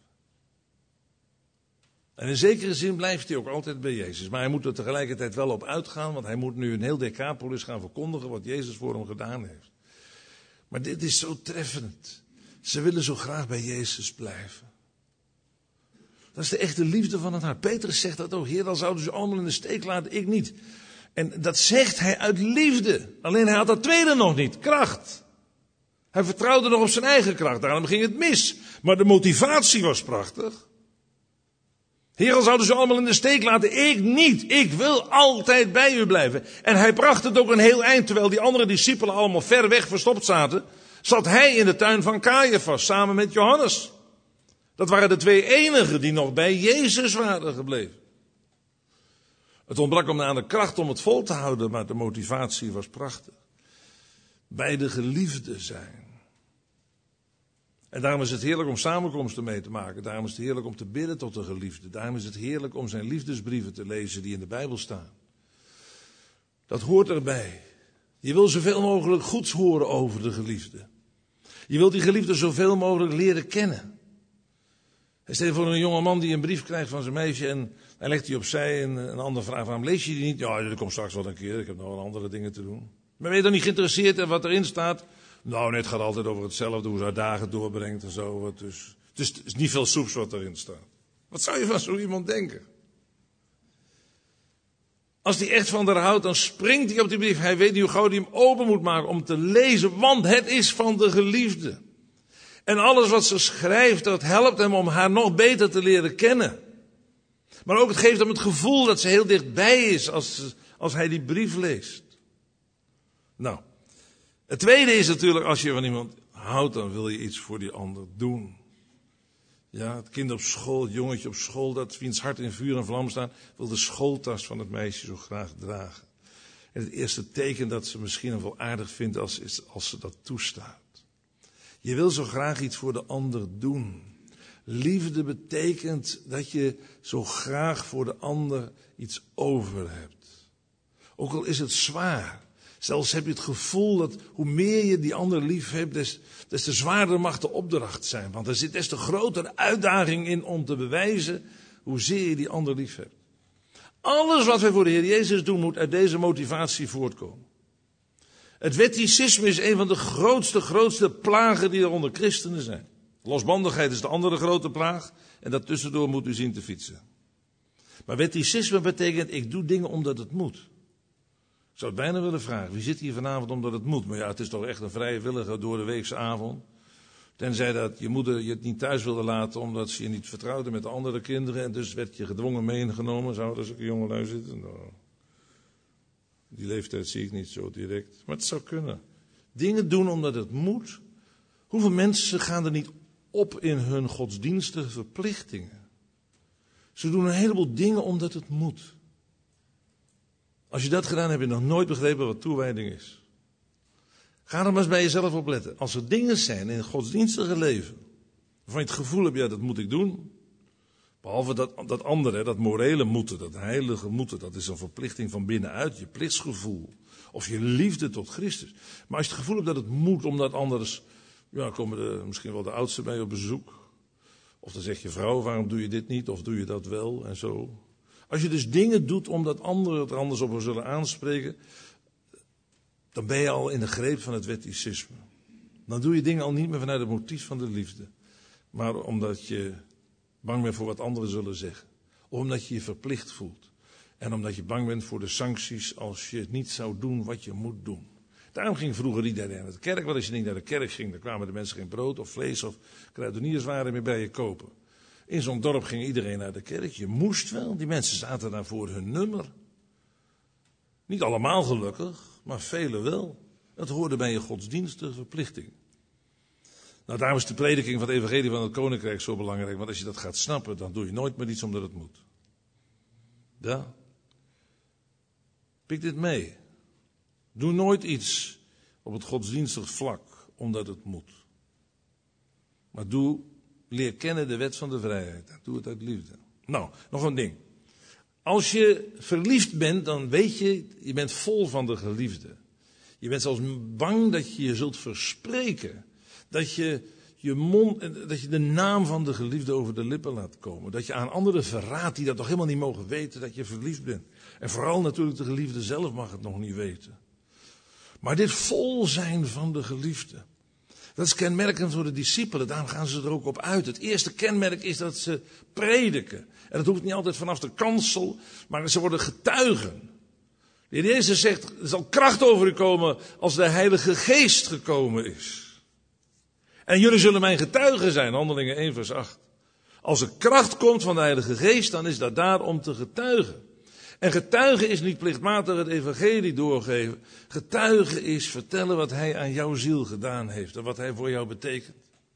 En in zekere zin blijft hij ook altijd bij Jezus. Maar hij moet er tegelijkertijd wel op uitgaan. Want hij moet nu een heel Decapolis gaan verkondigen wat Jezus voor hem gedaan heeft. Maar dit is zo treffend. Ze willen zo graag bij Jezus blijven. Dat is de echte liefde van het hart. Petrus zegt dat ook. Heer, dan zouden ze allemaal in de steek laten, ik niet. En dat zegt hij uit liefde. Alleen hij had dat tweede nog niet. Kracht. Hij vertrouwde nog op zijn eigen kracht. Daarom ging het mis. Maar de motivatie was prachtig. Heer, al zouden ze allemaal in de steek laten. Ik niet. Ik wil altijd bij u blijven. En hij bracht het ook een heel eind. Terwijl die andere discipelen allemaal ver weg verstopt zaten. Zat hij in de tuin van Caiaphas samen met Johannes. Dat waren de twee enigen die nog bij Jezus waren gebleven. Het ontbrak hem aan de kracht om het vol te houden. Maar de motivatie was prachtig. Bij de geliefde zijn. En daarom is het heerlijk om samenkomsten mee te maken. Daarom is het heerlijk om te bidden tot de geliefde. Daarom is het heerlijk om zijn liefdesbrieven te lezen die in de Bijbel staan. Dat hoort erbij. Je wil zoveel mogelijk goeds horen over de geliefde. Je wilt die geliefde zoveel mogelijk leren kennen. Stel je voor een jonge man die een brief krijgt van zijn meisje en hij legt die opzij en een ander vraagt waarom lees je die niet? Ja, dat komt straks wel een keer, ik heb nog wel andere dingen te doen. Maar ben je dan niet geïnteresseerd in wat erin staat? Nou, het gaat altijd over hetzelfde, hoe ze haar dagen doorbrengt en zo. Dus, dus het is niet veel soeps wat erin staat. Wat zou je van zo iemand denken? Als hij echt van haar houdt, dan springt hij op die brief. Hij weet niet hoe gauw hij hem open moet maken om te lezen, want het is van de geliefde. En alles wat ze schrijft, dat helpt hem om haar nog beter te leren kennen. Maar ook het geeft hem het gevoel dat ze heel dichtbij is als, als hij die brief leest. Nou, het tweede is natuurlijk, als je van iemand houdt, dan wil je iets voor die ander doen. Ja, het kind op school, het jongetje op school, dat wiens hart in vuur en vlam staat, wil de schooltas van het meisje zo graag dragen. En het eerste teken dat ze misschien nog wel aardig vindt, als, is als ze dat toestaat. Je wil zo graag iets voor de ander doen. Liefde betekent dat je zo graag voor de ander iets over hebt. Ook al is het zwaar. Zelfs heb je het gevoel dat hoe meer je die ander lief hebt, des, des te zwaarder mag de opdracht zijn. Want er zit des te grotere uitdaging in om te bewijzen hoezeer je die ander lief hebt. Alles wat wij voor de Heer Jezus doen, moet uit deze motivatie voortkomen. Het wetticisme is een van de grootste, grootste plagen die er onder christenen zijn. Losbandigheid is de andere grote plaag. En daartussendoor moet u zien te fietsen. Maar wetticisme betekent, ik doe dingen omdat het moet. Ik zou het bijna willen vragen, wie zit hier vanavond omdat het moet? Maar ja, het is toch echt een vrijwillige door de weekse avond. Tenzij dat je moeder je het niet thuis wilde laten omdat ze je niet vertrouwde met de andere kinderen. En dus werd je gedwongen meegenomen. Zou er zulke jongelui zitten? Nou, die leeftijd zie ik niet zo direct. Maar het zou kunnen. Dingen doen omdat het moet. Hoeveel mensen gaan er niet op in hun godsdienstige verplichtingen? Ze doen een heleboel dingen omdat het moet. Als je dat gedaan hebt, heb je nog nooit begrepen wat toewijding is. Ga er maar eens bij jezelf op letten. Als er dingen zijn in het godsdienstige leven Waarvan je het gevoel hebt, ja, dat moet ik doen. Behalve dat, dat andere, dat morele moeten, dat heilige moeten, dat is een verplichting van binnenuit, je plichtsgevoel. Of je liefde tot Christus. Maar als je het gevoel hebt dat het moet, omdat anders, ja, komen er misschien wel de oudsten bij op bezoek. Of dan zegt je vrouw, waarom doe je dit niet, of doe je dat wel, en zo. Als je dus dingen doet omdat anderen het er anders op zullen aanspreken, dan ben je al in de greep van het wetticisme. Dan doe je dingen al niet meer vanuit het motief van de liefde. Maar omdat je bang bent voor wat anderen zullen zeggen. Of omdat je je verplicht voelt. En omdat je bang bent voor de sancties als je het niet zou doen wat je moet doen. Daarom ging vroeger iedereen naar de kerk. Want als je niet naar de kerk ging, dan kwamen de mensen geen brood of vlees of kruidenierswaren meer bij je kopen. In zo'n dorp ging iedereen naar de kerk. Je moest wel. Die mensen zaten daar voor hun nummer. Niet allemaal gelukkig, maar velen wel. Dat hoorde bij je godsdienstige verplichting. Nou, daarom is de prediking van het evangelie van het koninkrijk zo belangrijk. Want als je dat gaat snappen, dan doe je nooit meer iets omdat het moet. Ja? Pik dit mee. Doe nooit iets op het godsdienstig vlak omdat het moet. Maar doe, leer kennen de wet van de vrijheid. Doe het uit liefde. Nou, nog een ding. Als je verliefd bent, dan weet je, je bent vol van de geliefde. Je bent zelfs bang dat je je zult verspreken. Dat je je mond, dat je de naam van de geliefde over de lippen laat komen. Dat je aan anderen verraadt die dat toch helemaal niet mogen weten dat je verliefd bent. En vooral natuurlijk de geliefde zelf mag het nog niet weten. Maar dit vol zijn van de geliefde, dat is kenmerkend voor de discipelen. Daarom gaan ze er ook op uit. Het eerste kenmerk is dat ze prediken. En dat hoeft niet altijd vanaf de kansel, maar ze worden getuigen. De Heer Jezus zegt, er zal kracht over u komen als de Heilige Geest gekomen is. En jullie zullen mijn getuigen zijn, Handelingen één vers acht. Als er kracht komt van de Heilige Geest, dan is dat daar om te getuigen. En getuigen is niet plichtmatig het evangelie doorgeven. Getuigen is vertellen wat hij aan jouw ziel gedaan heeft en wat hij voor jou betekent.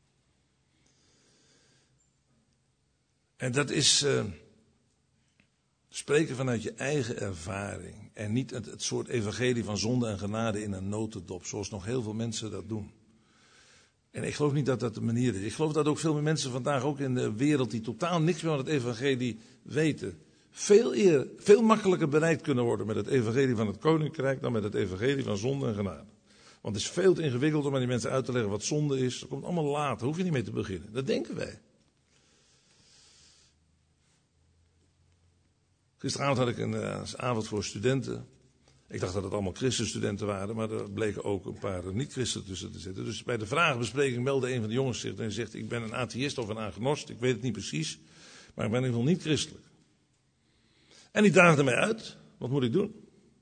En dat is uh, spreken vanuit je eigen ervaring. En niet het, het soort evangelie van zonde en genade in een notendop, zoals nog heel veel mensen dat doen. En ik geloof niet dat dat de manier is. Ik geloof dat ook veel meer mensen vandaag ook in de wereld die totaal niks meer van het evangelie weten, veel eer, veel makkelijker bereikt kunnen worden met het evangelie van het koninkrijk dan met het evangelie van zonde en genade. Want het is veel te ingewikkeld om aan die mensen uit te leggen wat zonde is. Dat komt allemaal later, daar hoef je niet mee te beginnen. Dat denken wij. Gisteravond had ik een uh, avond voor studenten. Ik dacht dat het allemaal christenstudenten waren, maar er bleken ook een paar niet-christenen tussen te zitten. Dus bij de vragenbespreking meldde een van de jongens zich en zegt, ik ben een atheïst of een agnost, ik weet het niet precies, maar ik ben in ieder geval niet christelijk. En die daagde mij uit, wat moet ik doen?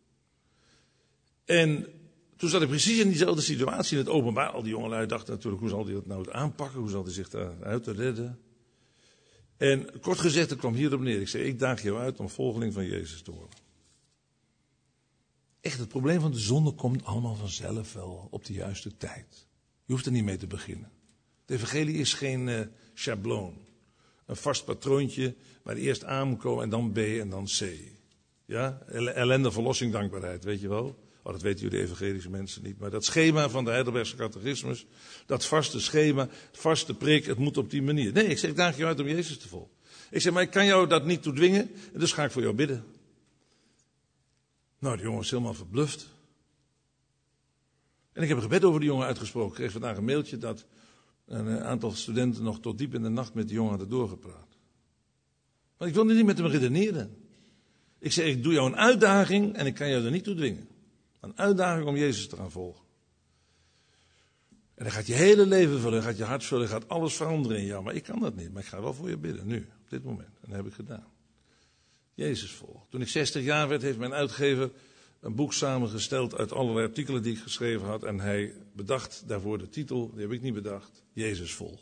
En toen zat ik precies in diezelfde situatie in het openbaar. Al die jongelui dachten natuurlijk, hoe zal hij dat nou aanpakken, hoe zal hij zich daaruit redden? En kort gezegd, het kwam hierop neer. Ik zei, ik daag jou uit om volgeling van Jezus te worden. Echt, het probleem van de zonde komt allemaal vanzelf wel op de juiste tijd. Je hoeft er niet mee te beginnen. Het evangelie is geen uh, schabloon. Een vast patroontje waar eerst A moet komen en dan B en dan C. Ja, ellende, verlossing, dankbaarheid, weet je wel. Oh, dat weten jullie evangelische mensen niet. Maar dat schema van de Heidelbergse catechismus, dat vaste schema, vaste prik, het moet op die manier. Nee, ik zeg, ik daag je uit om Jezus te volgen. Ik zeg, maar ik kan jou dat niet toe dwingen, en dus ga ik voor jou bidden. Nou, de jongen is helemaal verbluft. En ik heb een gebed over die jongen uitgesproken. Ik kreeg vandaag een mailtje dat een aantal studenten nog tot diep in de nacht met die jongen hadden doorgepraat. Maar ik wilde niet met hem redeneren. Ik zei, ik doe jou een uitdaging en ik kan jou er niet toe dwingen. Een uitdaging om Jezus te gaan volgen. En dan gaat je hele leven vullen, gaat je hart vullen, gaat alles veranderen in jou. Maar ik kan dat niet, maar ik ga wel voor je bidden, nu, op dit moment. En dat heb ik gedaan. Jezus volgen. Toen ik zestig jaar werd, heeft mijn uitgever een boek samengesteld uit allerlei artikelen die ik geschreven had. En hij bedacht daarvoor de titel, die heb ik niet bedacht, Jezus volg.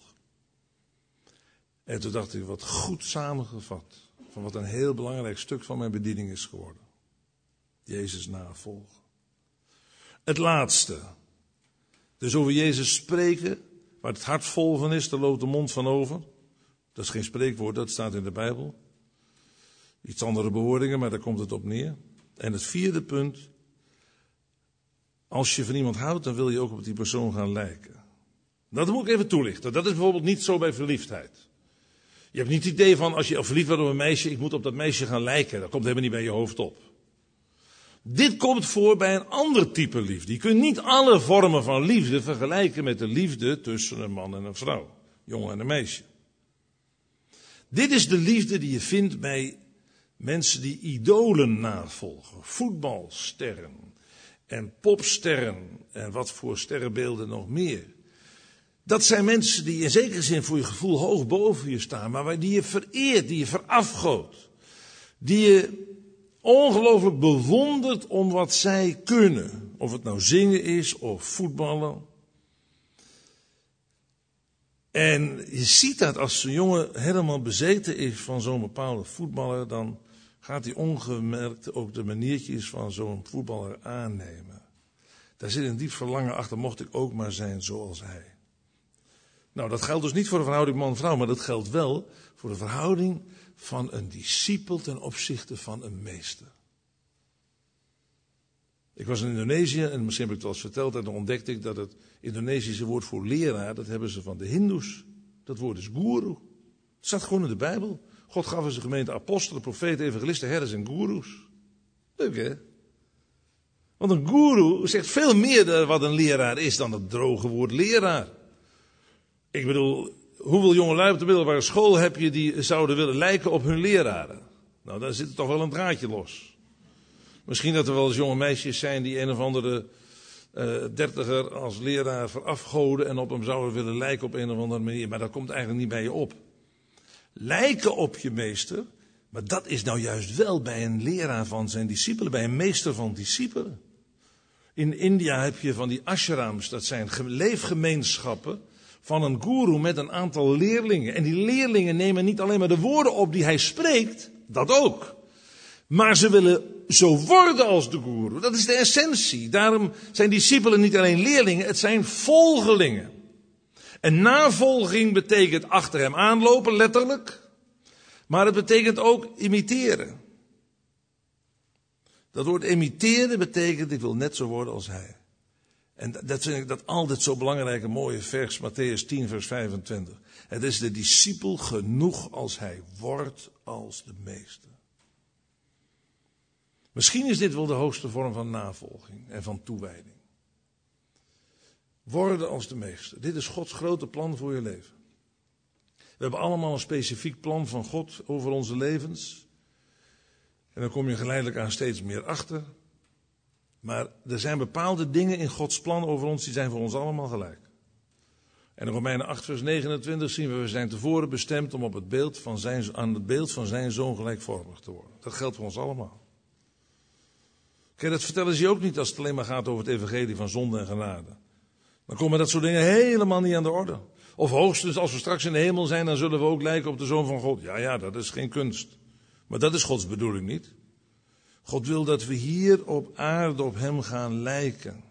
En toen dacht ik, wat goed samengevat. Van wat een heel belangrijk stuk van mijn bediening is geworden. Jezus navolgen. Het laatste. Dus over Jezus spreken, waar het hart vol van is, daar loopt de mond van over. Dat is geen spreekwoord, dat staat in de Bijbel. Iets andere bewoordingen, maar daar komt het op neer. En het vierde punt. Als je van iemand houdt, dan wil je ook op die persoon gaan lijken. Dat moet ik even toelichten. Dat is bijvoorbeeld niet zo bij verliefdheid. Je hebt niet het idee van, als je verliefd wordt op een meisje, ik moet op dat meisje gaan lijken. Dat komt helemaal niet bij je hoofd op. Dit komt voor bij een ander type liefde. Je kunt niet alle vormen van liefde vergelijken met de liefde tussen een man en een vrouw. Jongen en een meisje. Dit is de liefde die je vindt bij mensen die idolen navolgen. Voetbalsterren en popsterren en wat voor sterrenbeelden nog meer. Dat zijn mensen die in zekere zin voor je gevoel hoog boven je staan, maar die je vereert, die je verafgoodt. Die je ongelooflijk bewondert om wat zij kunnen. Of het nou zingen is of voetballen. En je ziet dat als zo'n jongen helemaal bezeten is van zo'n bepaalde voetballer, dan gaat hij ongemerkt ook de maniertjes van zo'n voetballer aannemen. Daar zit een diep verlangen achter, mocht ik ook maar zijn zoals hij. Nou, dat geldt dus niet voor de verhouding man-vrouw, maar dat geldt wel voor de verhouding van een discipel ten opzichte van een meester. Ik was in Indonesië en misschien heb ik het wel eens verteld en dan ontdekte ik dat het Indonesische woord voor leraar, dat hebben ze van de Hindoes. Dat woord is guru. Het staat gewoon in de Bijbel. God gaf in zijn gemeente apostelen, profeten, evangelisten, herders en goeroes. Leuk hè? Want een guru zegt veel meer wat een leraar is dan het droge woord leraar. Ik bedoel, hoeveel jongelui op de middelbare school heb je die zouden willen lijken op hun leraren? Nou, daar zit toch wel een draadje los. Misschien dat er wel eens jonge meisjes zijn die een of andere uh, dertiger als leraar verafgoden en op hem zouden willen lijken op een of andere manier. Maar dat komt eigenlijk niet bij je op. Lijken op je meester, maar dat is nou juist wel bij een leraar van zijn discipelen, bij een meester van discipelen. In India heb je van die ashrams, dat zijn leefgemeenschappen van een guru met een aantal leerlingen. En die leerlingen nemen niet alleen maar de woorden op die hij spreekt, dat ook. Maar ze willen zo worden als de guru. Dat is de essentie. Daarom zijn discipelen niet alleen leerlingen, het zijn volgelingen. En navolging betekent achter hem aanlopen, letterlijk. Maar het betekent ook imiteren. Dat woord imiteren betekent, ik wil net zo worden als hij. En dat vind ik dat altijd zo belangrijke mooie vers, Mattheüs tien vers vijfentwintig. Het is de discipel genoeg als hij wordt als de meester. Misschien is dit wel de hoogste vorm van navolging en van toewijding. Worden als de meester. Dit is Gods grote plan voor je leven. We hebben allemaal een specifiek plan van God over onze levens. En dan kom je geleidelijk aan steeds meer achter. Maar er zijn bepaalde dingen in Gods plan over ons, die zijn voor ons allemaal gelijk. En in Romeinen acht vers negenentwintig zien we, we zijn tevoren bestemd om op het beeld van zijn, aan het beeld van zijn zoon gelijkvormig te worden. Dat geldt voor ons allemaal. Kijk, dat vertellen ze je ook niet als het alleen maar gaat over het evangelie van zonde en genade. Dan komen dat soort dingen helemaal niet aan de orde. Of hoogstens als we straks in de hemel zijn, dan zullen we ook lijken op de Zoon van God. Ja, ja, dat is geen kunst. Maar dat is Gods bedoeling niet. God wil dat we hier op aarde op hem gaan lijken.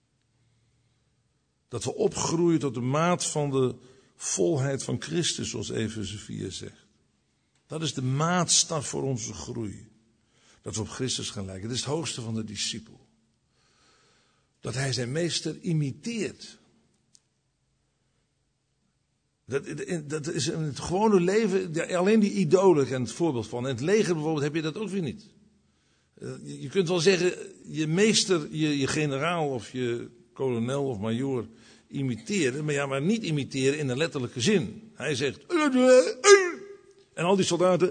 Dat we opgroeien tot de maat van de volheid van Christus, zoals Efeze vier zegt. Dat is de maatstaf voor onze groei. Dat we op Christus gaan lijken. Dat is het hoogste van de discipel. Dat hij zijn meester imiteert. Dat, dat is in het gewone leven, alleen die idolen kennen het voorbeeld van. In het leger bijvoorbeeld heb je dat ook weer niet. Je kunt wel zeggen, je meester, je, je generaal of je kolonel of majoor imiteren. Maar ja, maar niet imiteren in een letterlijke zin. Hij zegt, en al die soldaten,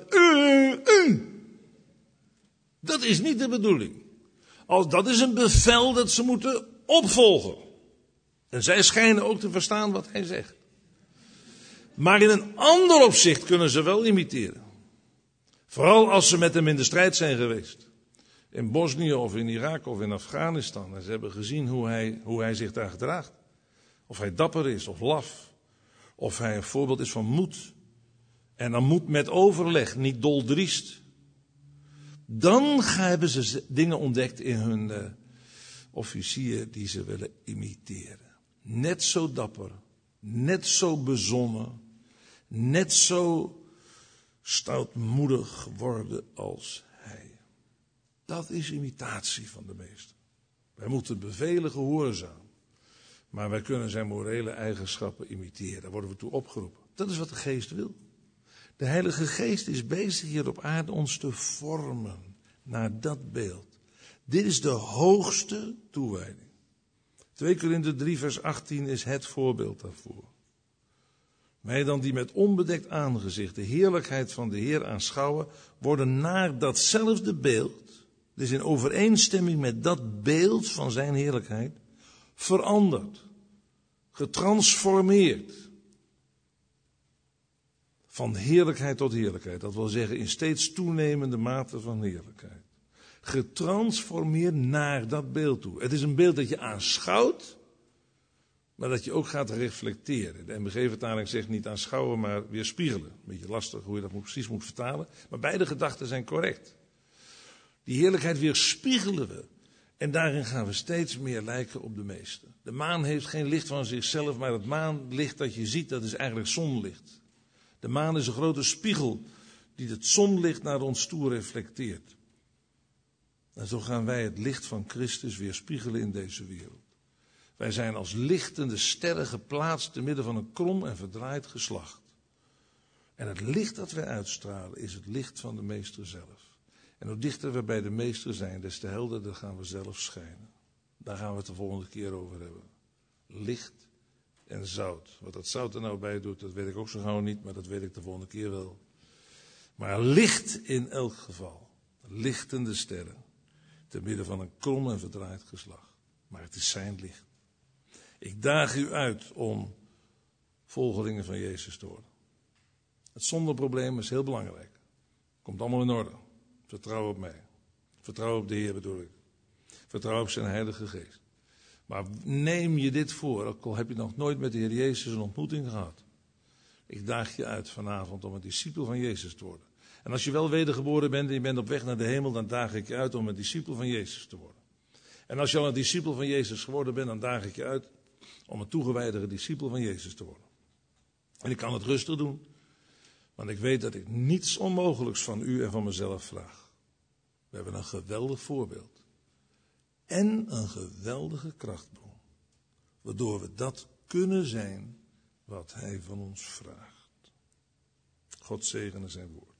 dat is niet de bedoeling. Als, dat is een bevel dat ze moeten opvolgen. En zij schijnen ook te verstaan wat hij zegt. Maar in een ander opzicht kunnen ze wel imiteren. Vooral als ze met hem in de strijd zijn geweest. In Bosnië of in Irak of in Afghanistan. En ze hebben gezien hoe hij, hoe hij zich daar gedraagt. Of hij dapper is of laf. Of hij een voorbeeld is van moed. En dan moed met overleg, niet doldriest. Dan hebben ze dingen ontdekt in hun uh, officier die ze willen imiteren. Net zo dapper, net zo bezonnen, net zo stoutmoedig worden als hij. Dat is imitatie van de meester. Wij moeten bevelen gehoorzaam. Maar wij kunnen zijn morele eigenschappen imiteren. Daar worden we toe opgeroepen. Dat is wat de geest wil. De Heilige Geest is bezig hier op aarde ons te vormen naar dat beeld. Dit is de hoogste toewijding. twee Korinther drie vers achttien is het voorbeeld daarvoor. Wij dan die met onbedekt aangezicht de heerlijkheid van de Heer aanschouwen, worden naar datzelfde beeld, dus in overeenstemming met dat beeld van zijn heerlijkheid, veranderd, getransformeerd. Van heerlijkheid tot heerlijkheid, dat wil zeggen in steeds toenemende mate van heerlijkheid. Getransformeerd naar dat beeld toe. Het is een beeld dat je aanschouwt, maar dat je ook gaat reflecteren. De M B G-vertaling zegt niet aanschouwen, maar weerspiegelen. Een beetje lastig hoe je dat precies moet vertalen. Maar beide gedachten zijn correct. Die heerlijkheid weerspiegelen we. En daarin gaan we steeds meer lijken op de meester. De maan heeft geen licht van zichzelf, maar het maanlicht dat je ziet, dat is eigenlijk zonlicht. De maan is een grote spiegel die het zonlicht naar ons toe reflecteert. En zo gaan wij het licht van Christus weerspiegelen in deze wereld. Wij zijn als lichtende sterren geplaatst te midden van een krom en verdraaid geslacht. En het licht dat wij uitstralen is het licht van de meester zelf. En hoe dichter we bij de meester zijn, des te helderder gaan we zelf schijnen. Daar gaan we het de volgende keer over hebben. Licht en zout. Wat dat zout er nou bij doet, dat weet ik ook zo gauw niet, maar dat weet ik de volgende keer wel. Maar licht in elk geval. Lichtende sterren. Te midden van een krom en verdraaid geslacht. Maar het is zijn licht. Ik daag u uit om volgelingen van Jezus te worden. Het zondeprobleem is heel belangrijk. Komt allemaal in orde. Vertrouw op mij. Vertrouw op de Heer bedoel ik. Vertrouw op zijn Heilige Geest. Maar neem je dit voor, ook al heb je nog nooit met de Heer Jezus een ontmoeting gehad. Ik daag je uit vanavond om een discipel van Jezus te worden. En als je wel wedergeboren bent en je bent op weg naar de hemel, dan daag ik je uit om een discipel van Jezus te worden. En als je al een discipel van Jezus geworden bent, dan daag ik je uit om een toegewijdere discipel van Jezus te worden. En ik kan het rustig doen, want ik weet dat ik niets onmogelijks van u en van mezelf vraag. We hebben een geweldig voorbeeld. En een geweldige krachtbron. Waardoor we dat kunnen zijn wat hij van ons vraagt. God zegene zijn woord.